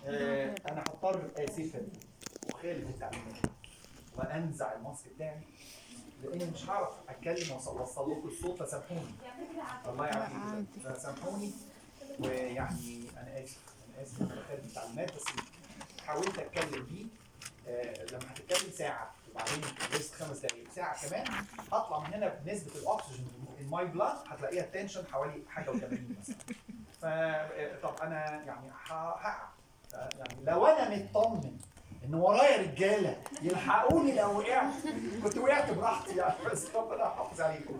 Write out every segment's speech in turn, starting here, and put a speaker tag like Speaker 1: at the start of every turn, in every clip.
Speaker 1: انا هضطر اسفا اخالف التعليمات وانزع الماسك بتاعي لاني مش هعرف اتكلم واوصل لكم الصوت، فسامحوني. الله يعافيكم، فسامحوني. ويعني انا اسف ان انا بخالف التعليمات، بس حاولت اتكلم بيه. لما هتتكلم ساعه وبعدين ريست 5 دقائق ساعه كمان، هطلع من هنا بنسبه الاكسجين الماي بلاد هتلاقيها التنشن حوالي حاجه و80 مثلا. فطب انا يعني هقع. يعني لو انا مطمن ان ورايا رجاله يلحقوني لو وقعت كنت وقعت براحتي يعني، بس ربنا يحافظ عليكم.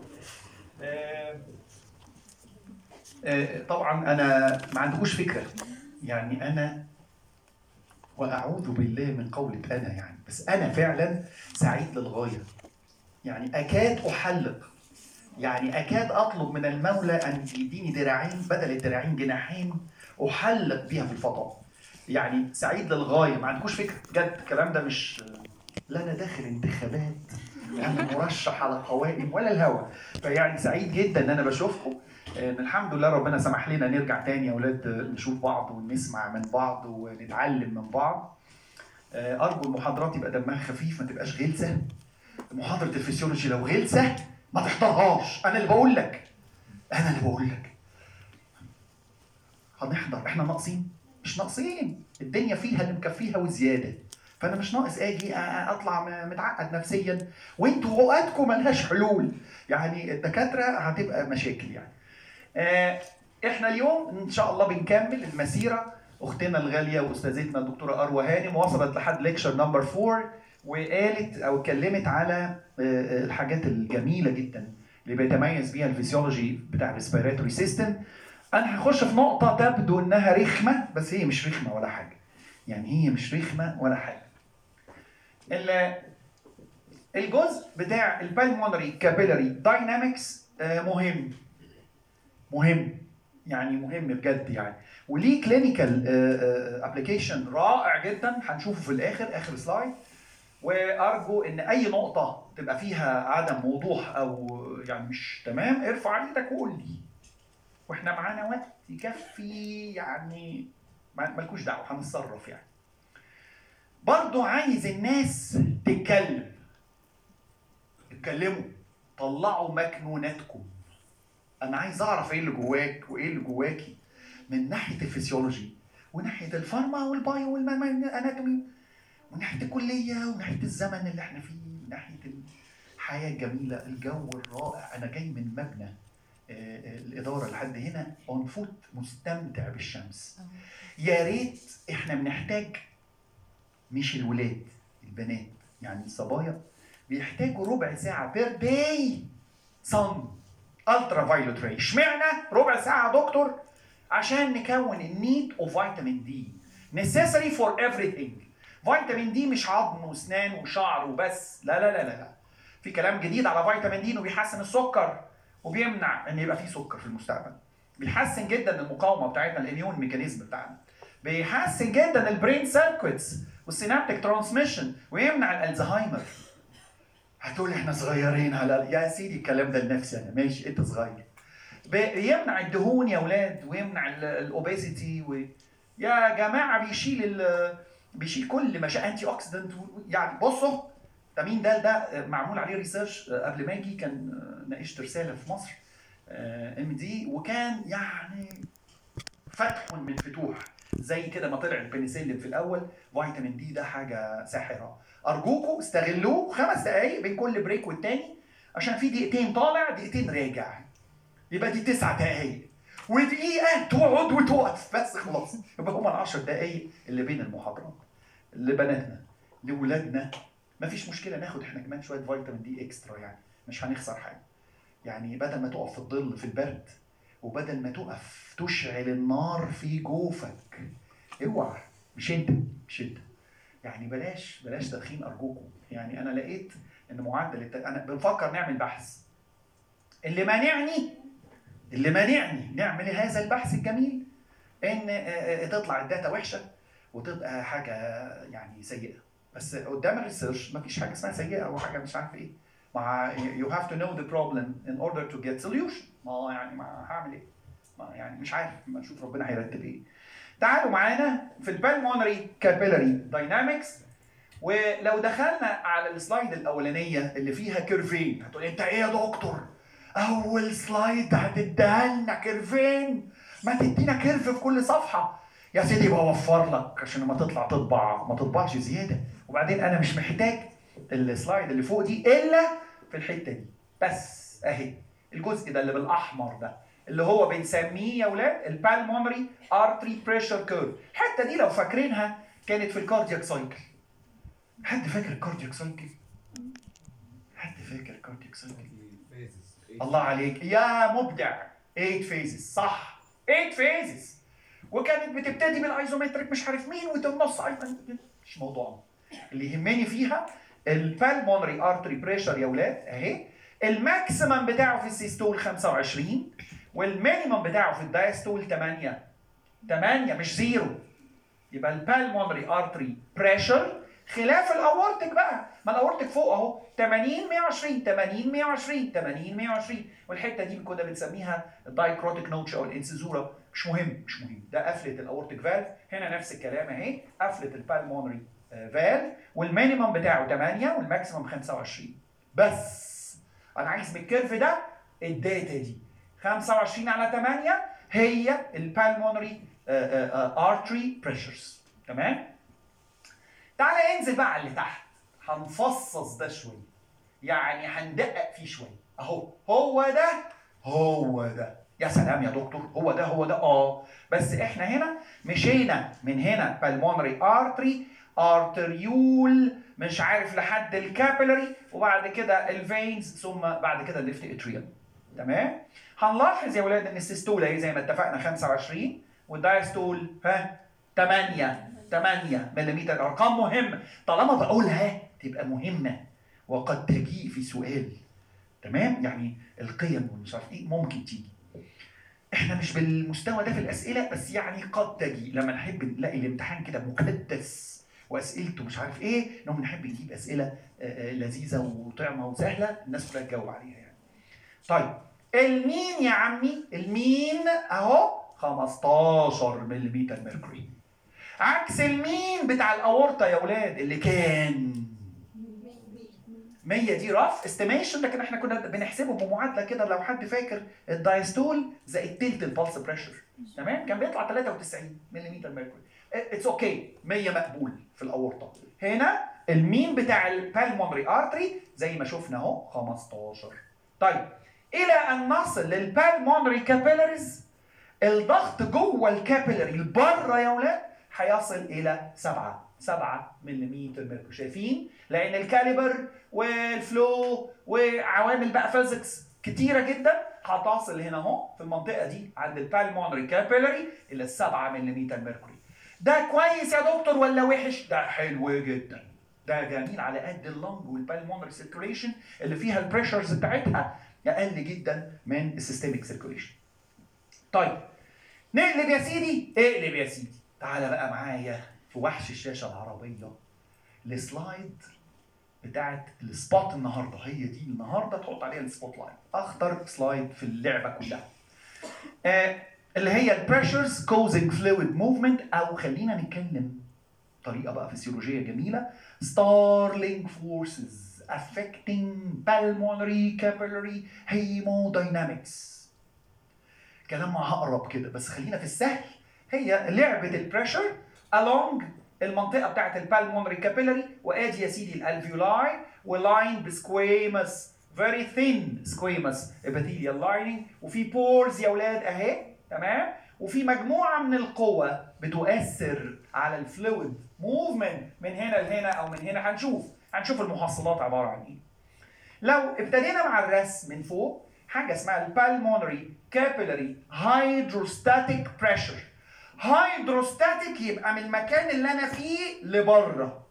Speaker 1: طبعا انا ما عندكوش فكره، يعني انا واعوذ بالله من قولة انا يعني، بس انا فعلا سعيد للغايه. يعني اكاد احلق، يعني اكاد اطلب من المولى ان يديني دراعين بدل الدراعين جناحين احلق بيها في الفضاء. يعني سعيد للغايه، ما عندكوش فكره بجد. الكلام ده مش، لا انا داخل انتخابات انا مرشح على قوائم ولا الهوى. فيعني سعيد جدا ان انا بشوفكم. الحمد لله ربنا سمح لنا نرجع تاني يا اولاد نشوف بعض ونسمع من بعض ونتعلم من بعض. ارجو المحاضرات يبقى دمها خفيف، ما تبقاش غلسه. محاضره الفسيولوجي لو غلسه ما تحضرهاش، انا اللي بقول لك، انا اللي بقول لك. هنحضر، احنا ناقصين؟ مش ناقصين، الدنيا فيها اللي مكفيها وزياده. فانا مش ناقص اجي اطلع متعقد نفسيا، وانتوا عقدكم ملهاش حلول. يعني الدكاتره هتبقى مشاكل يعني. احنا اليوم ان شاء الله بنكمل المسيره. اختنا الغاليه واستاذتنا الدكتوره اروى هانم وصلت لحد ليكشر نمبر 4، وقالت او اتكلمت على الحاجات الجميله جدا اللي بيتميز بيها الفسيولوجي بتاع الريسبيراتوري سيستم. انا هخش في نقطه تبدو انها رخمه، بس هي مش رخمه ولا حاجه. يعني هي مش رخمه ولا حاجه. الجزء بتاع البالمونري كابيلاري داينامكس مهم يعني، مهم بجد يعني، وليه كلينيكال ابلكيشن رائع جدا هنشوفه في الاخر، اخر سلايد. وارجو ان اي نقطه تبقى فيها عدم وضوح او يعني مش تمام ارفع ايدك وقول لي، واحنا معانا وقت يكفي يعني، مالكوش دعوه هنتصرف يعني. برضو عايز الناس تتكلم، اتكلموا، طلعوا مكنوناتكم. انا عايز اعرف ايه اللي جواك وايه اللي جواكي من ناحيه الفسيولوجي وناحيه الفارما والبايو والاناتومي وناحيه الكليه وناحيه الزمن اللي احنا فيه وناحيه الحياه الجميله، الجو الرائع. انا جاي من مبنى الاداره لحد هنا اون فوت، مستمتع بالشمس. يا ريت احنا بنحتاج، مش الولاد، البنات يعني الصبايا بيحتاجوا ربع ساعه بير داي صن الترا فايلوت راي. اشمعنى ربع ساعه يا دكتور؟ عشان نكون النيد اوف فيتامين دي necessary for everything. فيتامين دي مش عظم واسنان وشعر وبس، لا لا لا لا، في كلام جديد على فيتامين دي انه بيحسن السكر وبيمنع ان يبقى فيه سكر في المستقبل، بيحسن جدا المقاومه بتاعتنا، الاميون ميكانيزم بتاعنا، بيحسن جدا البرين سيركويتس والسينابتيك ترانسميشن، ويمنع الالزهايمر. هتقول احنا صغيرين على يا سيدي الكلام ده لنفسي انا، ماشي انت صغير. بيمنع الدهون يا اولاد ويمنع الاوبيسيتي يا جماعه بيشيل كل مشاكل انتي اوكسيدنت يعني. بصوا ده مين ده معمول عليه ريسيرش قبل ما اجي، كان ناقشت رساله في مصر ام دي، وكان يعني فتح من فتوح زي كده ما طلع البنسلين في الاول. فيتامين دي ده حاجه ساحره، ارجوكم استغلوه 5 دقائق بين كل بريك والتاني، عشان في دقيقتين طالع دقيقتين راجع، يبقى دي 9 دقائق، ودقيقه تقعد وتقف بس خلاص، يبقى هما 10 دقائق اللي بين المحاضرات. لبناتنا لولادنا مفيش مشكله ناخد احنا كمان شويه فيتامين دي اكسترا، يعني مش هنخسر حاجه. يعني بدل ما تقف في الظل في البرد، وبدل ما تقف تشعل النار في جوفك، اوعى، مش انت يعني، بلاش تدخين ارجوكم. يعني انا لقيت ان معدل انا بنفكر نعمل بحث، اللي مانعني نعمل هذا البحث الجميل ان تطلع الداتا وحشه وتبقى حاجه يعني سيئه. بس قدام الريسيرش مفيش حاجه اسمها سيئه او حاجه مش عارف ايه. مع you have to know the problem in order to get solution. ما يعني ما هعمل ايه؟ ما يعني مش عارف، ما نشوف ربنا هيرتب ايه. تعالوا معانا في البالمونري كابيلاري داينامكس. ولو دخلنا على السلايد الاولانيه اللي فيها كيرفين، هتقول انت ايه يا دكتور؟ اول سلايد هتديها لنا كيرفين؟ ما تدينا كيرف في كل صفحه يا سيدي، بوفر لك عشان لما تطلع تطبع ما تطبعش زياده. وبعدين انا مش محتاج السلايد اللي فوق دي الا في الحته دي بس. اهي الجزء ده اللي بالاحمر ده اللي هو بنسميه يا ولاد البالمونري ارتري بريشر كيرف. الحته دي لو فاكرينها كانت في الكاردياك سايكل. حد فاكر الكاردياك سايكل؟ حد فاكر الكاردياك سايكل؟ الله عليك يا مبدع. 8 فيزز صح، 8 فيزز. وكانت بتبتدي بالايزومتريك مش عارف مين وتنص مش موضوعنا. اللي يهمني فيها البالمونري ارتري بريشر يا ولاد اهي. الماكسيمم بتاعه في السيستول 25 والمينيمم بتاعه في الدايستول 8 مش 0. يبقى البالمونري ارتري بريشر خلاف الاورتك بقى. ما الاورتك فوق اهو 80 120 80 120 80 120. والحته دي كنا بنسميها الدايكروتيك نوتش او الانسيزورا. مش مهم ده قفله الاورتك فالف. هنا نفس الكلام اهي، قفله البالمونري فالف والمينيمم بتاعه 8 والماكسيمم 25. بس انا عايز من الكيرف ده الداتا دي 25 على 8 هي البالمونري ارتري بريشرز. تمام؟ تعالى انزل بقى على اللي تحت، هنفصص ده شويه، يعني هندقق فيه شويه. اهو هو ده. يا سلام يا دكتور، هو ده بس احنا هنا مشينا من هنا بالمونري ارتري ارتريول مش عارف لحد الكابيلاري وبعد كده الفينز ثم بعد كده الليفت اتريال. تمام؟ هنلاحظ يا ولاد ان السيستول اهي زي ما اتفقنا 25 والدايستول 8 ملم. ارقام مهمه، طالما بقولها تبقى مهمه وقد تجيء في سؤال. تمام؟ يعني القيم والمش عارف ايه ممكن تيجي. احنا مش بالمستوى ده في الاسئله بس يعني قد تجي لما نحب نلاقي الامتحان كده مكدس واسئلته مش عارف ايه، انهم نحب نجيب اسئله لذيذه وطعمه وسهله الناس كلها تجاوب عليها يعني. طيب المين يا عمي؟ المين اهو 15 ملم ميركوري، عكس المين بتاع الاورطه يا ولاد اللي كان 100. دي رف استيميشن، لكن احنا كنا بنحسبه بمعادله كده لو حد فاكر الدايستول زائد تلت البلس بريشر. تمام؟ كان بيطلع 93 ملم ميركوري. اتس اوكي 100 مقبول في الاورطه. هنا المين بتاع البالمونري ارتري زي ما شفنا اهو 15. طيب الى ان نصل للبالمونري كابيلاريز الضغط جوه الكابيلاري بره يا ولاد هيصل الى 7 ملم ميركوري. شايفين؟ لان الكاليبر والفلو وعوامل بقى فيزكس كتيره جدا هتصل هنا اهو في المنطقه دي عند البالمونري كابيلاري الى 7 ملم ميركوري. ده كويس يا دكتور ولا وحش؟ ده حلو جدا، ده جميل على قد اللنج والبالمونري سيركيوليشن اللي فيها البريشرز بتاعتها اقل جدا من السيستميك سيركيوليشن. طيب نقلب يا سيدي، اقلب يا سيدي. تعالى بقى معايا في وحش الشاشه العربيه السلايد بتاعت السبوت النهارده. هي دي النهارده تحط عليها السبوت لايت، اخطر سلايد في اللعبه كلها. اللي هي البريشرز كوزنج فلويد موفمنت، او خلينا نتكلم طريقه بقى فسيولوجيه جميله، ستارلينج فورسز affecting pulmonary capillary hemodynamics. كلام هقرب كده بس خلينا في السهل. هي لعبه البريشر along المنطقه بتاعت البالمونري كابيلاري، وادي يا سيدي الالفيولاي ولاين بسكويمس فيري ثين سكويمس ابيثيليال لايننج، وفي بورز يا اولاد اهي. تمام؟ وفي مجموعه من القوى بتؤثر على الفلويد موفمنت من هنا لهنا او من هنا. هنشوف المحصلات عباره عن ايه. لو ابتدينا مع الرسم من فوق، حاجه اسمها البالمونري كابيلاري هيدروستاتيك بريشر. هيدروستاتيك يبقى من المكان اللي انا فيه لبره.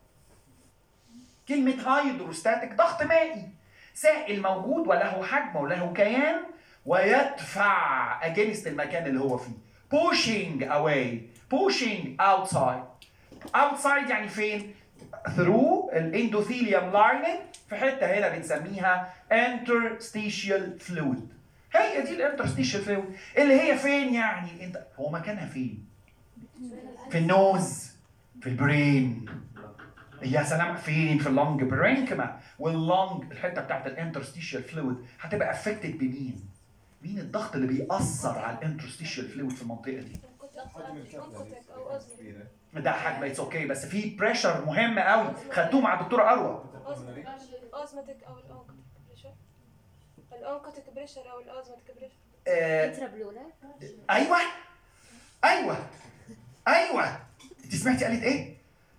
Speaker 1: كلمه هيدروستاتيك ضغط مائي، سائل موجود وله حجم وله كيان ويدفع against المكان اللي هو فيه. pushing away pushing outside. outside يعني فين؟ through الاندوثيليوم lining في حته هنا بنسميها interstitial fluid. هي دي الانترستيشال فلويد اللي هي فين يعني؟ انت هو مكانها فين؟ في النوز، في البرين. يا سلام، فين؟ في اللونج برينكما. واللونج الحته بتاعت الانترستيشال فلويد هتبقى افكتد بمين؟ مين الضغط اللي بيأثر على الانترستيشال فلويد في المنطقه دي؟ ده حجم اتس اوكي، بس في بريشر مهم قوي خدتوه مع الدكتوره اروى.
Speaker 2: اوزماتيك او الاونكوتيك بريشر. الاونكوتيك بريشر او الاوزماتيك بريشر.
Speaker 1: ايوه ايوه ايوه. انت سمعتي قالت ايه؟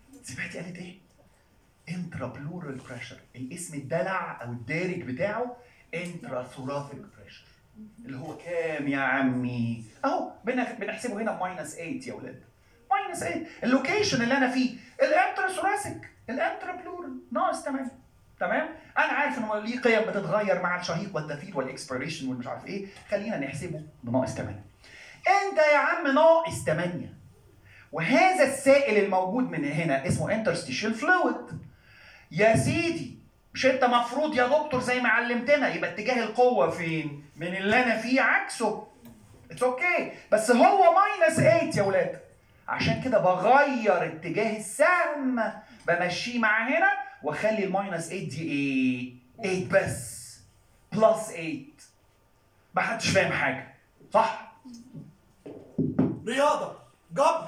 Speaker 1: انترا بلورال بريشر. الاسم الدلع او الدارج بتاعه انترا ثوراسيك بريشر، اللي هو كام يا عمي؟ اهو بنحسبه هنا ماينس 8 يا ولاد. ماينس 8 اللوكيشن اللي انا فيه الانترا ثوراسيك، الانترا بلورال ناقص 8. تمام؟ انا عارف ان ليه قيم بتتغير مع الشهيق والدفير والاكسبيريشن والمش عارف ايه، خلينا نحسبه بناقص 8. انت يا عم ناقص 8، وهذا السائل الموجود من هنا اسمه انترستيشال فلويد. يا سيدي مش انت مفروض يا دكتور زي ما علمتنا يبقى اتجاه القوه فين؟ من اللي انا فيه عكسه. اتس اوكي، بس هو ماينس 8 يا ولاد. عشان كده بغير اتجاه السهم، بمشيه مع هنا واخلي الماينس 8 دي ايه؟ 8 بس بلس 8. ما حدش فاهم حاجه صح؟
Speaker 3: رياضه، جبر،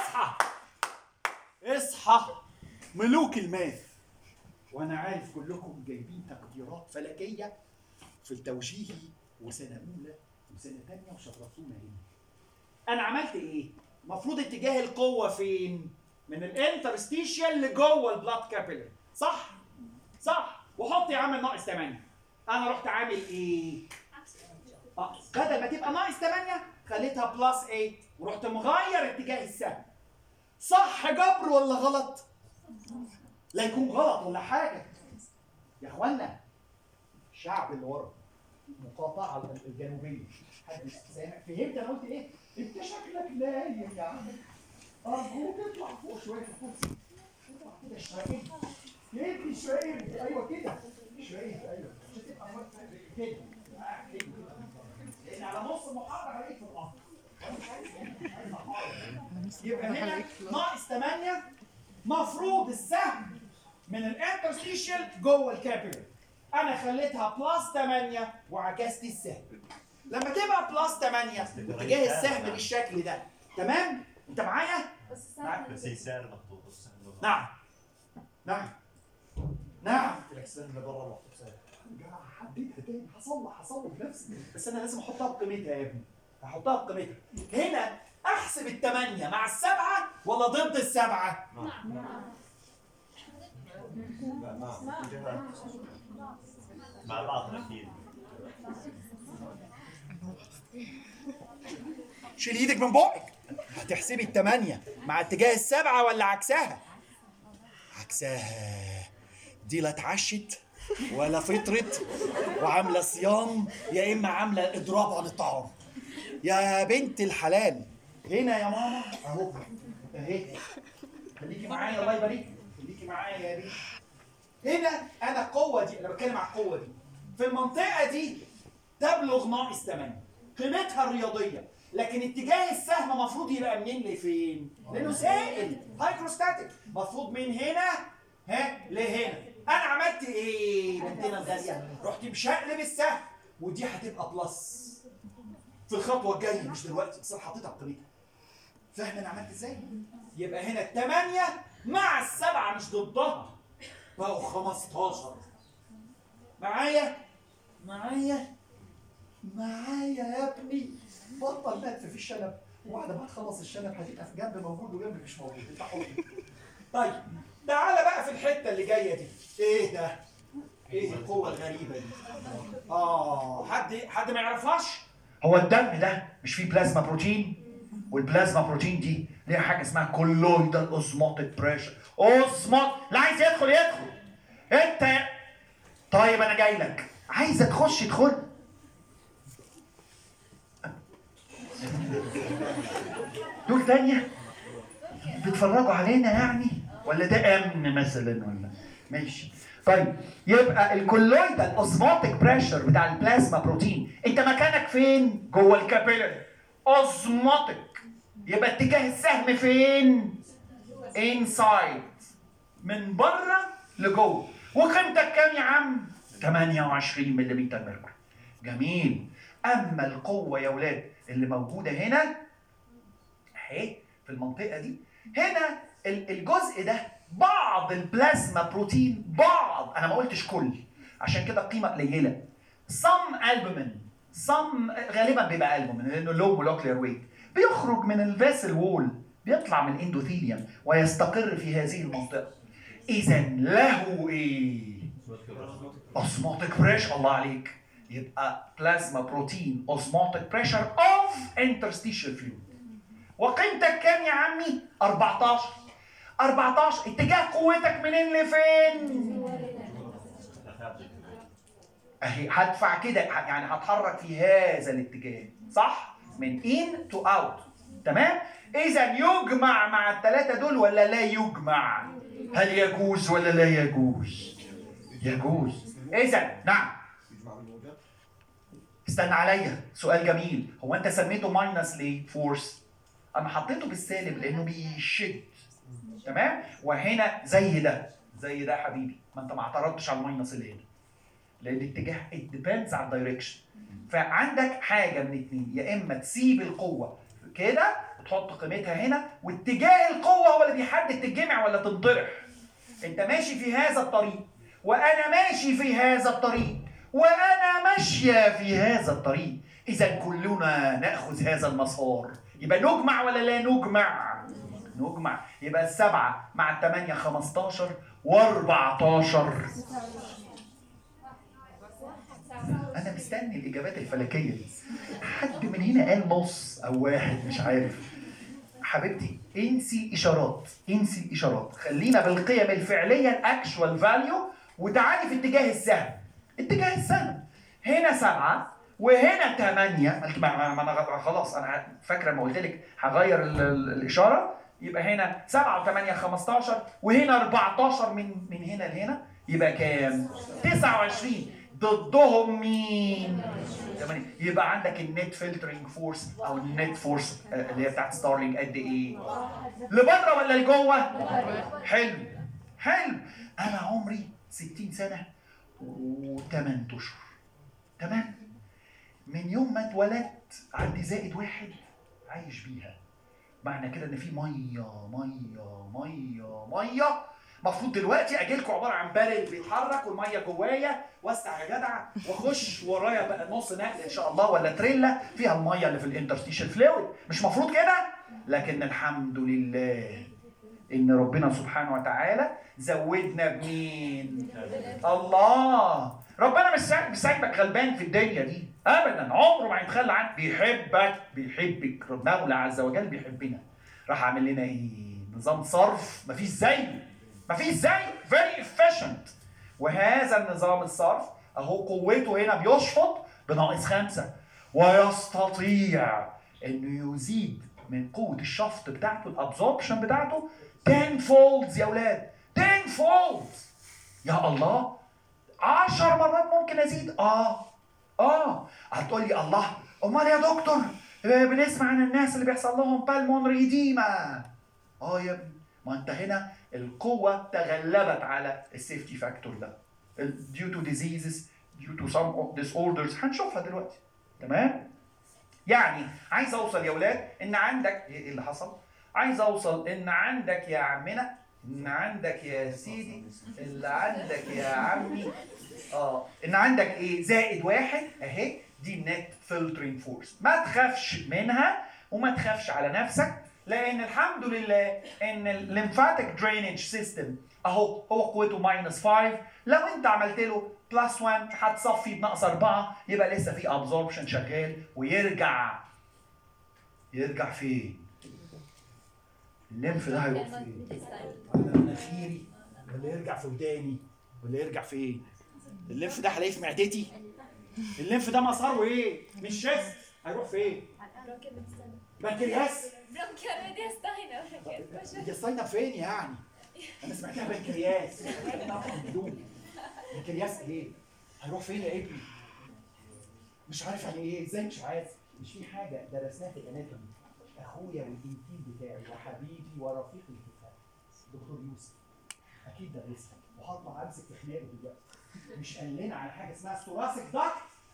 Speaker 3: اصحى ملوك الماث.
Speaker 1: وانا عارف كلكم جايبين تقديرات فلكيه في التوجيهي وسنه اولى وسنه ثانيه وشرفونا هنا. انا عملت ايه؟ المفروض اتجاه القوه فين؟ من الانترستيشيال لجوه البلاد كابيلر، صح؟ صح. وحط يا عم ناقص 8. انا رحت عامل ايه؟ بدل ما تبقى ناقص 8 خليتها بلس 8 ورحت مغير اتجاه السهم. صح جبر ولا غلط؟ لا يكون غلط ولا حاجه يا اخوانا. الشعب اللي ورا المقاطعه الجنوبيه، حد سامع؟ فهمت انا قلت ايه؟ انت شكلك نايم يا عم. ارجوك اطلع فوق شويه في الكرسي. اطلع كده شويه. يدي شويه. ايوه كده شويه. ايوه مش هتبقى كده لان على نص المحاضره هلاقيك في الارض. يبقى هنا ناقص 8 مفروض السهم من الانترستيشال جوه الكابيلر. انا خليتها بلس 8 وعكست السهم. لما تبقى بلس 8 اتجاه السهم بالشكل ده، تمام؟ انت معايا؟
Speaker 4: بس يسار مخطوط السهم.
Speaker 1: نعم
Speaker 3: السهم ده بره محطوط سهم.
Speaker 1: حبيتها تاني، هصلح بنفسي، بس انا لازم احطها بقيمتها يا ابني. هحطها بقيمتها. هنا احسب ال8 مع ال7 ولا ضد ال7؟
Speaker 4: لا مع بعض اكيد.
Speaker 1: شيل ايدك من بقك. هتحسبي ال8 مع اتجاه ال7 ولا عكسها؟ عكسها. دي لا اتعشت ولا فطرت وعامله صيام، يا اما عامله اضراب عن الطعام. يا بنت الحلال هنا يا ماما اهو اهي. خليكي معايا الله يبارك. خليكي معايا يا بنتي. هنا انا القوه دي، انا بتكلم على القوه دي في المنطقه دي تبلغ ناقص 8 قيمتها الرياضيه، لكن اتجاه السهم مفروض يبقى منين لفين؟ لانه سائل هايدروستاتيك، مفروض من هنا لهنا. انا عملت ايه بنتنا الغاليه؟ رحت مشقلب السهم، ودي هتبقى بلس في الخطوه الجايه مش دلوقتي، بس انا حطيتها بقيمتها. فاهم انا عملت ازاي؟ يبقى هنا ال8 مع ال7 مش ضدها، بقوا 15. معايا يا ابني. بطل لف في الشنب، وبعد ما تخلص الشنب هتبقى في جنب موجود وجنب مش موجود. انت حر. طيب تعالى بقى في الحته اللي جايه دي. ايه ده؟ ايه القوه الغريبه دي؟ حد ما يعرفهاش؟ هو الدم ده مش فيه بلازما بروتين، والبلازما بروتين دي ليها حاجه اسمها كولويدال اوزموتيك بريشر. اللي عايز يدخل انت. طيب انا جاي لك، عايزه تخش ادخل. دول تانية بيتفرجوا علينا يعني، ولا ده امن مثلا ولا ماشي؟ طيب يبقى الكولويدال اوزموتيك بريشر بتاع البلازما بروتين، انت مكانك فين؟ جوه الكابيلاري. اوزموتيك يبقى اتجاه السهم فين؟ انسايد، من بره لجوه. وقيمتك كام يا عم؟ 28 ملم ميركوري. جميل. اما القوه يا ولاد اللي موجوده هنا اهي في المنطقه دي، هنا الجزء ده بعض البلازما بروتين، بعض، انا ما قلتش كل عشان كده القيمه قليله. some albumin، some غالبا بيبقى البومين لانه لو مولكيولر ويت، بيخرج من الفيسل وول، بيطلع من الاندوثيليوم ويستقر في هذه المنطقه. اذا له ايه؟ اوزموتيك بريشر. الله عليك. يبقى بلازما بروتين اوزموتيك بريشر اوف انترستيشال فلويد. وقيمتك كام يا عمي؟ 14. 14 اتجاه قوتك منين لفين؟ اهي هدفع كده، يعني هتحرك في هذا الاتجاه، صح؟ من in to out. تمام؟ اذا يجمع مع الثلاثه دول ولا لا يجمع؟ هل يجوز ولا لا يجوز؟ يجوز. اذا نعم. استنى عليا، سؤال جميل. هو انت سميته ماينس ليه؟ فورس. انا حطيته بالسالب لانه بيشد. تمام؟ وهنا زي ده، زي ده يا حبيبي، ما انت ما اعترضتش على الماينس اللي هنا. لان الاتجاه it depends على الدايركشن. فعندك حاجه من اتنين، يا اما تسيب القوه كده وتحط قيمتها هنا، واتجاه القوه هو اللي بيحدد تتجمع ولا تنطرح. انت ماشي في هذا الطريق وانا ماشي في هذا الطريق وانا ماشيه في هذا الطريق، اذا كلنا ناخذ هذا المسار. يبقى نجمع ولا لا نجمع؟ نجمع. يبقى السبعه مع الثمانيه 15 و14. أنا مستني الإجابات الفلكية دي. حد من هنا قال نص أو واحد مش عارف. حبيبتي انسي الإشارات، انسي الإشارات، خلينا بالقيم الفعلية الأكشوال فاليو، وتعالي في اتجاه السهم. اتجاه السهم هنا 7 وهنا 8. ما أنا خلاص أنا فاكرة ما قلت لك هغير الإشارة، يبقى هنا 7 و8 15 وهنا 14 من هنا لهنا، يبقى كام؟ 29. ضدهم مين؟ يبقى عندك النت فلترنج فورس او النت فورس اللي هي بتاعت ستارلينج قد ايه؟ لبره ولا لجوه؟ حلو حلو. انا عمري 60 سنه و8 اشهر. تمام؟ من يوم ما اتولدت عندي زائد 1 عايش بيها. معنى كده ان في ميه ميه ميه ميه. المفروض دلوقتي اجي لكم عباره عن بارل بيتحرك والميه جوايا، وافتح يا جدع واخش ورايا بقى نص نقل ان شاء الله ولا تريلا فيها الميه اللي في الانترستيشال فلويد. مش مفروض كده؟ لكن الحمد لله ان ربنا سبحانه وتعالى زودنا بمين؟ الله. ربنا مش سايبك غلبان في الدنيا دي ابدا، عمره ما هيتخلى عنك. بيحبك المولى عز وجل بيحبنا. راح عامل لنا ايه؟ نظام صرف مفيش زيه، مفيش زيه، very efficient. وهذا النظام الصرف اهو قوته هنا بيشفط بناقص 5، ويستطيع انه يزيد من قوه الشفط بتاعته، الابزوربشن بتاعته 10 فولدز يا اولاد، 10 فولدز. يا الله، 10 مرات ممكن ازيد. هتقول لي الله، امال يا دكتور بنسمع عن الناس اللي بيحصل لهم بالمونري ايديما. يا ابني، ما انت هنا القوة تغلبت على السيفتي فاكتور ده due to diseases, due to some disorders هنشوفها دلوقتي. تمام؟ يعني عايز اوصل يا ولاد ان عندك ايه اللي حصل؟ عايز اوصل ان عندك يا عمنا، ان عندك يا سيدي، اللي عندك يا عمي ان عندك ايه؟ زائد 1 اهي، دي النت فلترينج فورس. ما تخافش منها وما تخافش على نفسك، لان الحمد لله ان الليمفاتيك درينج سيستم اهو هو قوته -5. لو انت عملت له +1 هتصفي بناقص 4، يبقى لسه في ابزوربشن شغال ويرجع فين؟ الليمف ده هيروح فين؟ على مناخيري ولا يرجع في وداني ولا يرجع فين؟ الليمف ده هلاقيه في معدتي. الليمف ده مساره ايه؟ مش شست، هيروح فين؟ بنكرياس. بنكرياس فين يعني؟ انا سمعتها بنكرياس. بنكرياس ايه؟ هيروح فين يا ابني؟ مش عارف يعني ايه؟ ازاي مش عارف؟ مش في حاجه درسناها في الاناتومي
Speaker 3: اخويا والانتيم بتاعي وحبيبي ورفيق الكفاح دكتور يوسف اكيد درسها وهطلع امسك في خناقه دلوقتي. مش قال لنا على حاجه اسمها ثوراسيك داكت؟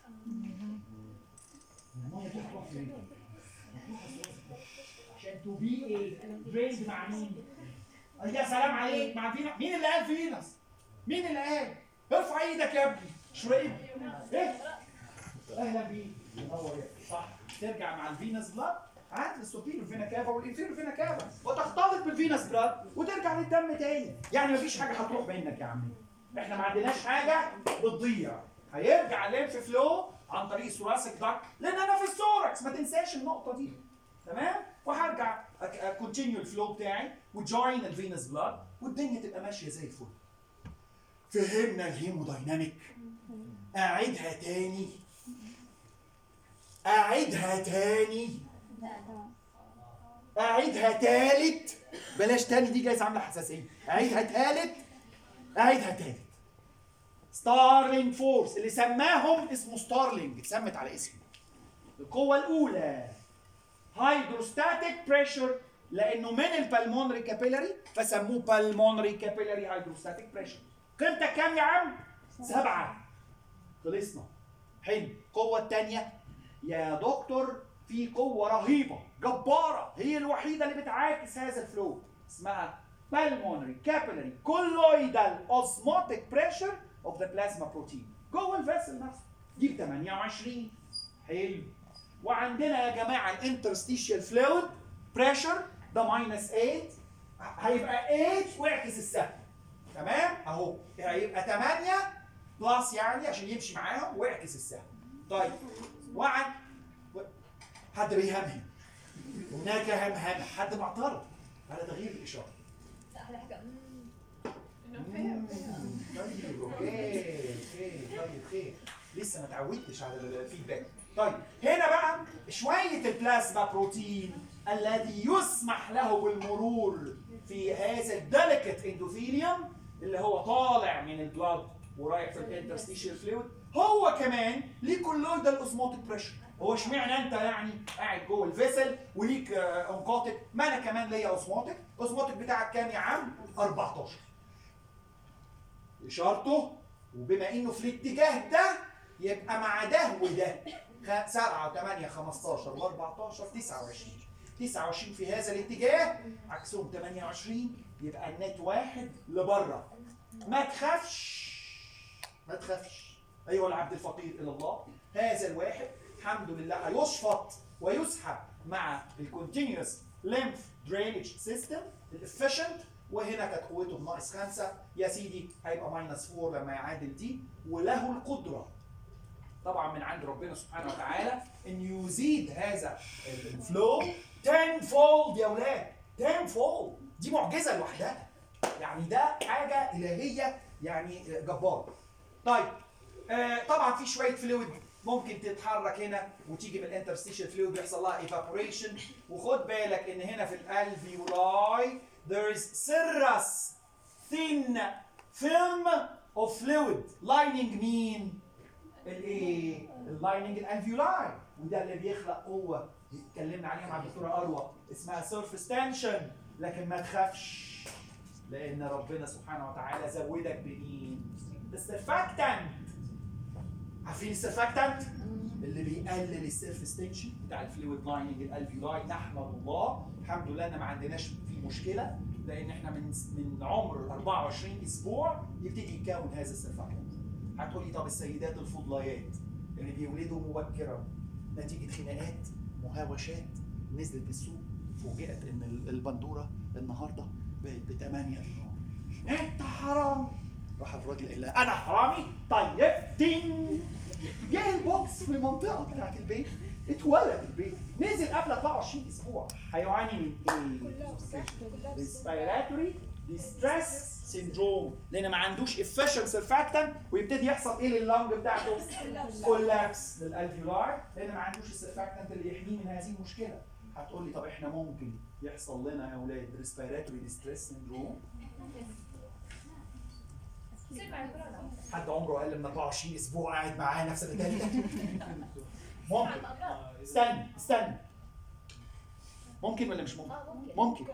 Speaker 3: الميه دي هتروح فين؟ هتروح الثوراسيك داكت عشان تو بي ايه؟ دريند مع مين؟ يا سلام عليك مع فينس. مين اللي قال فينس؟ مين اللي قال؟ ارفع ايدك يا ابني. شويه ايه؟ اهلا بيك. منور يا صح. ترجع مع الفينس بلاد عند السوبيريور فينا كافا والانفيريور فينا كافا وتختلط بالفينس بلاد وترجع للدم تاني. يعني مفيش حاجه هتروح منك يا عمي. احنا ما عندناش حاجه بتضيع. هيرجع الليمف فلو عن طريق الثوراسيك داكت لان انا في الثوركس. ما تنساش النقطه دي. تمام؟ وهرجع كونتينيو الفلو بتاعي وجوين الفينس بلاد والدنيا تبقى ماشيه زي الفل. فهمنا الهيمودايناميك؟ اعيدها تاني. اعيدها تاني. اعيدها تالت. بلاش تاني دي جايز عامله حساسيه. اعيدها تالت. اعيدها تالت. ستارلينج فورس اللي سماهم اسمه ستارلينج اتسمت على اسمه. القوه الاولى هيدروستاتيك بريشر لانه من البلمونري كابيلاري فسموه بالمونري كابيلاري هيدروستاتيك بريشر. قيمتك كام يا عم؟ 7. خلصنا. حلو. القوه الثانيه يا دكتور في قوه رهيبه جباره هي الوحيده اللي بتعاكس هذا الفلو اسمها pulmonary capillary colloidal osmotic pressure of the plasma protein جوه الفيسل نفسه. دي ب 28. حلو. وعندنا يا جماعه الانترستيشيال فلويد بريشر ده -8 هيبقى 8 واعكس السهم. تمام؟ اهو هيبقى 8 بلس يعني عشان يمشي معاهم واعكس السهم. طيب وعد حد بيهمهم. هناك همهمه. حد معترض على تغيير الاشاره.
Speaker 2: احلى حاجه
Speaker 3: طيب اوكي طيب خير. لسه ما اتعودتش على الفيدباك. طيب هنا بقى شويه البلازما بروتين الذي يسمح له بالمرور في هذا الديليكت اندوثيليوم اللي هو طالع من البلاد ورايح في الانترستيشيال فلويد هو كمان ليه كولويدال اوزموتيك بريشر. هو اشمعنى انت يعني قاعد جوه الفيسل وليك انقاطك ما انا كمان ليا اوزموتيك. اوزموتك بتاعك كام يا عم؟ 14. اشارته وبما انه في الاتجاه ده يبقى مع ده وده 7 و8 15 و14 29. 29 في هذا الاتجاه عكسهم 28 يبقى النت 1 لبره. ما تخافش ما تخافش ايها العبد الفقير الى الله. هذا الواحد الحمد لله هيشفط ويسحب مع الكونتينيوس ليمف درينج سيستم الافيشنت وهنا كانت قوته -5 يا سيدي هيبقى -4 لما يعادل دي. وله القدره طبعا من عند ربنا سبحانه وتعالى ان يزيد هذا الفلو 10 فولد يا اولاد. 10 فولد دي معجزه لوحدها. يعني ده حاجه الهيه يعني جباره. طيب طبعا في شويه فلويد ممكن تتحرك هنا وتيجي من الانترستيشال فلويد بيحصل لها ايفابوريشن. وخد بالك ان هنا في الالفيولاي there is serous thin film of fluid lining مين؟ الايه؟ اللايننج الالفيولاي وده اللي بيخلق قوه اتكلمنا عليها مع الدكتوره اروى اسمها سيرفيس تنشن. لكن ما تخافش لان ربنا سبحانه وتعالى زودك بمين؟ السرفاكتنت. عارفين السرفاكتنت؟ اللي بيقلل السيرفيس تنشن بتاع الفلويد لايننج الالفيولاي. نحمد الله الحمد لله ان ما عندناش فيه مشكله لان احنا من عمر 24 اسبوع يبتدي يتكون هذا السرفاكتنت. هتقولي طب السيدات الفضليات اللي بيولدوا مبكرا نتيجه خناقات مهاوشات نزلت بالسوق فوجئت ان البندوره النهارده بقت ب 8 دولار. انت حرام. راح الراجل قال لها انا حرامي؟ طيب تين جه البوكس في المنطقه بتاعت البيت اتولد البيت نزل قبل 24 اسبوع. هيعاني من ايه؟ ريسبيراتوري ديستريس سيندروم لان ما عندوش افيشنت سيرفاكتنت ويبتدي يحصل ايه لللنج بتاعته؟ كولابس للالفيولار لان ما عندوش السيرفاكتنت اللي يحميه من هذه المشكله. هتقول لي طب احنا ممكن يحصل لنا يا اولاد ريسبيراتوري ديستريس سيندروم؟ حد عمره اقل من 24 اسبوع قاعد معاه نفس النتائج؟ ممكن. استنى ممكن ولا مش ممكن؟ ممكن.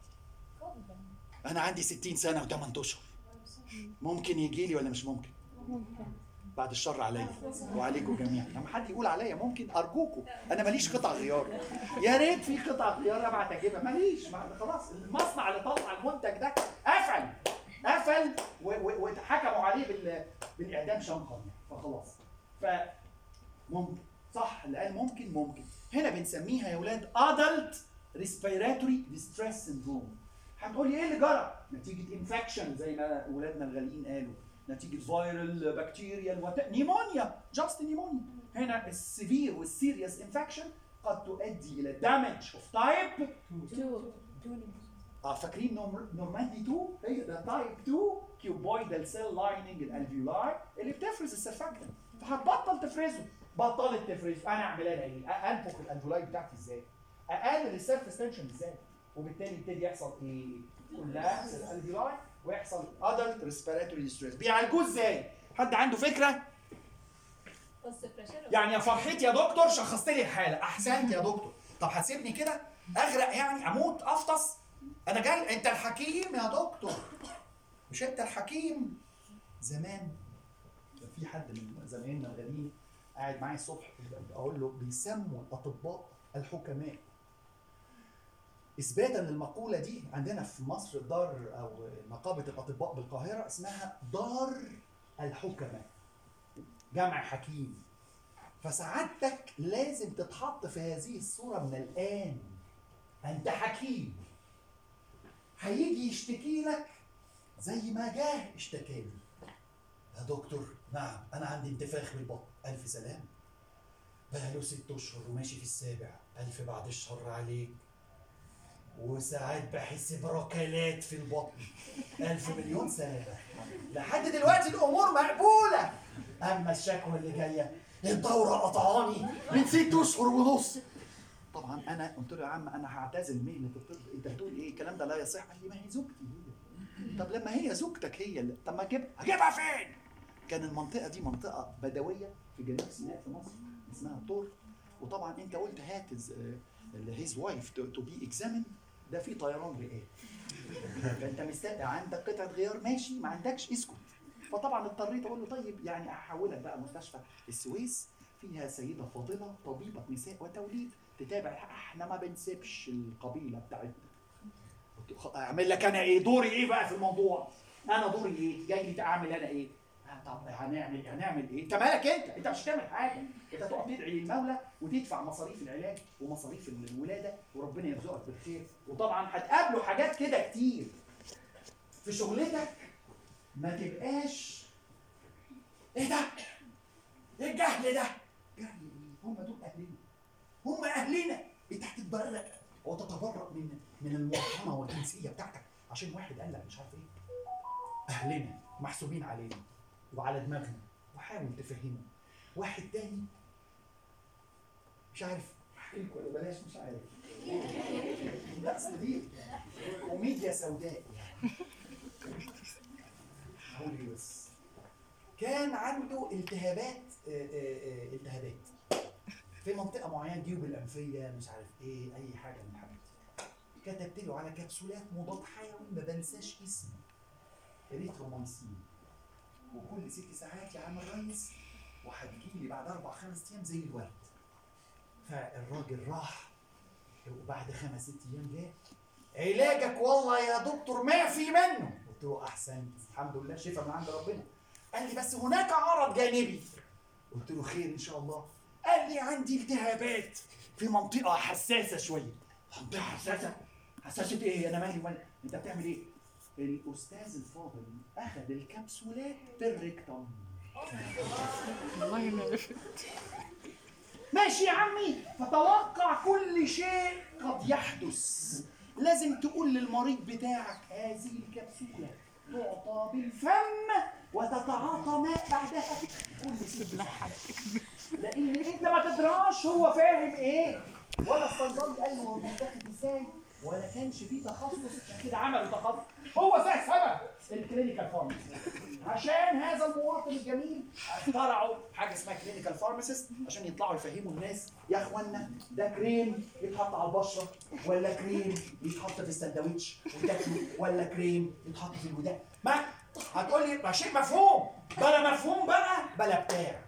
Speaker 3: انا عندي 60 سنه و8 اشهر، ممكن يجي لي ولا مش ممكن؟ بعد الشر عليا وعليكم جميعا. لما حد يقول عليا ممكن ارجوكم، انا ماليش قطع غيار، يا ريت في قطع غيار ابعت اجيبها، ماليش. خلاص المصنع اللي طلع المنتج ده قفل واتحكموا عليه بالاعدام شنقا، فخلاص. فممكن صح اللي قال ممكن. هنا بنسميها يا اولاد adult respiratory distress syndrome. هتقول لي ايه اللي جرى؟ نتيجه انفكشن زي ما اولادنا الغاليين قالوا، نتيجه فيرال بكتيريال نيمونيا، جاست نيمونيا. هنا السيفير والسيريس انفكشن قد تؤدي الى دامج اوف تايب 2. فاكرين نورماندي 2؟ هي ده تايب 2 كيوبويدال سيل لايننج الالفيولاي اللي بتفرز السرفاكتنت، فهتبطل تفرزه. بطلت تفرزه، انا اعمل ايه؟ انفخ الالفيولاي بتاعتي ازاي؟ اقلل السيرفيس تنشن ازاي؟ وبالتالي يبتدي يحصل ايه؟ كولابس الالفيولاي ويحصل ادلت ريسبيراتوري ديستريس. بيعالجوه ازاي؟ حد عنده فكره؟ يعني يا فرحتي يا دكتور شخصت لي الحاله، احسنت يا دكتور. طب هتسيبني كده اغرق يعني، اموت افطس؟ انا جاي، انت الحكيم يا دكتور، مش انت الحكيم. زمان في حد من زمايلنا الغاليين قاعد معايا الصبح اقول له بيسموا الاطباء الحكماء. اثباتا للمقوله دي عندنا في مصر دار او نقابه الاطباء بالقاهره اسمها دار الحكماء، جمع حكيم. فسعادتك لازم تتحط في هذه الصوره من الان. انت حكيم، هيجي يشتكي لك زي ما جاه اشتكى لي. يا دكتور نعم انا عندي انتفاخ بالبطن. الف سلام، بقاله 6 اشهر وماشي في السابع. الف بعد الشر عليك. وساعات بحس بركلات في البطن. 1000 مليون سلامة. لحد دلوقتي الأمور مقبولة. أما الشكوى اللي جاية، الدورة قطعاني من 6 أشهر ونص. طبعا أنا قلت له يا عم أنا هعتزل مهنة الطب، أنت بتقول إيه؟ الكلام ده لا يصح. قال لي ما هي زوجتي هي. طب لما هي زوجتك هي اللي، طب ما أجيبها فين؟ كان المنطقة دي منطقة بدوية في جنوب سيناء في مصر اسمها طور. وطبعا أنت قلت هات his wife to be examined، ده في طيران رئاسي. فانت مستني عندك قطعه غيار ماشي، ما عندكش اسكت. فطبعا اضطريت اقول له طيب يعني احولك بقى مستشفى السويس، فيها سيده فاضله طبيبه نساء وتوليد تتابع. احنا ما بنسيبش القبيله بتاعتنا. اعمل لك انا ايه؟ دوري ايه بقى في الموضوع؟ انا دوري ايه؟ جاي لي اعمل انا ايه؟ طب هنعمل ايه؟ انت مالك انت مش هتعمل حاجه، انت تقعد تدعي للمولى وتدفع مصاريف العلاج ومصاريف الولاده وربنا يرزقك بالخير. وطبعا هتقابلوا حاجات كده كتير في شغلتك ما تبقاش ايه ده؟ ايه الجهل ده؟ جهل ايه؟ هم دول اهلنا، هم اهلنا. انت هتتبرأ وتتبرأ من المواطنه والجنسيه بتاعتك عشان واحد قال لك مش عارف ايه. اهلنا محسوبين علينا وعلى دماغنا، وحاول تفهمه. واحد تاني مش عارف احكي لكم ولا بلاش، مش عارف. لا اصل دي كوميديا سوداء يعني. هقول بس كان عنده التهابات في منطقه معينه، جيوب الانفيه مش عارف ايه، اي حاجه من الحاجات دي. كتبت له على كبسولات مضاد حيوي ما بنساش اسمه، اريثرومايسين، وكل 6 ساعات يا عم الريس وهتجيلي بعد 4-5 ايام زي الورد. فالراجل راح وبعد 5-6 ايام جه، علاجك والله يا دكتور ما في منه. قلت له احسنت الحمد لله شفا من عند ربنا. قال لي بس هناك عرض جانبي. قلت له خير ان شاء الله. قال لي عندي التهابات في منطقه حساسه شويه. منطقه حساسه؟ حساسه ايه؟ انا مالي انت بتعمل ايه؟ الاستاذ الفاضل اخذ الكبسولات بالريكتوم.
Speaker 5: والله ما عرفت.
Speaker 3: ماشي يا عمي، فتوقع كل شيء قد يحدث. لازم تقول للمريض بتاعك هذه الكبسولة تعطى بالفم وتتعاطى ماء بعدها كل 6 ساعات. لان انت ما تدراش هو فاهم ايه، ولا الصيدلي قال له هو بيتاخد ازاي، ولا كانش فيه تخصص عشان كده عملوا تخصص. هو سبب الكلينيكال فارماسي. عشان هذا المواطن الجميل اخترعوا حاجه اسمها كلينيكال فارماسيست عشان يطلعوا يفهموا الناس يا اخوانا ده كريم يتحط على البشره ولا كريم يتحط في السندوتش وتاكله ولا كريم يتحط في الودان. ما هتقول لي ما شيء مفهوم، بلا مفهوم بقى بلا بتاع.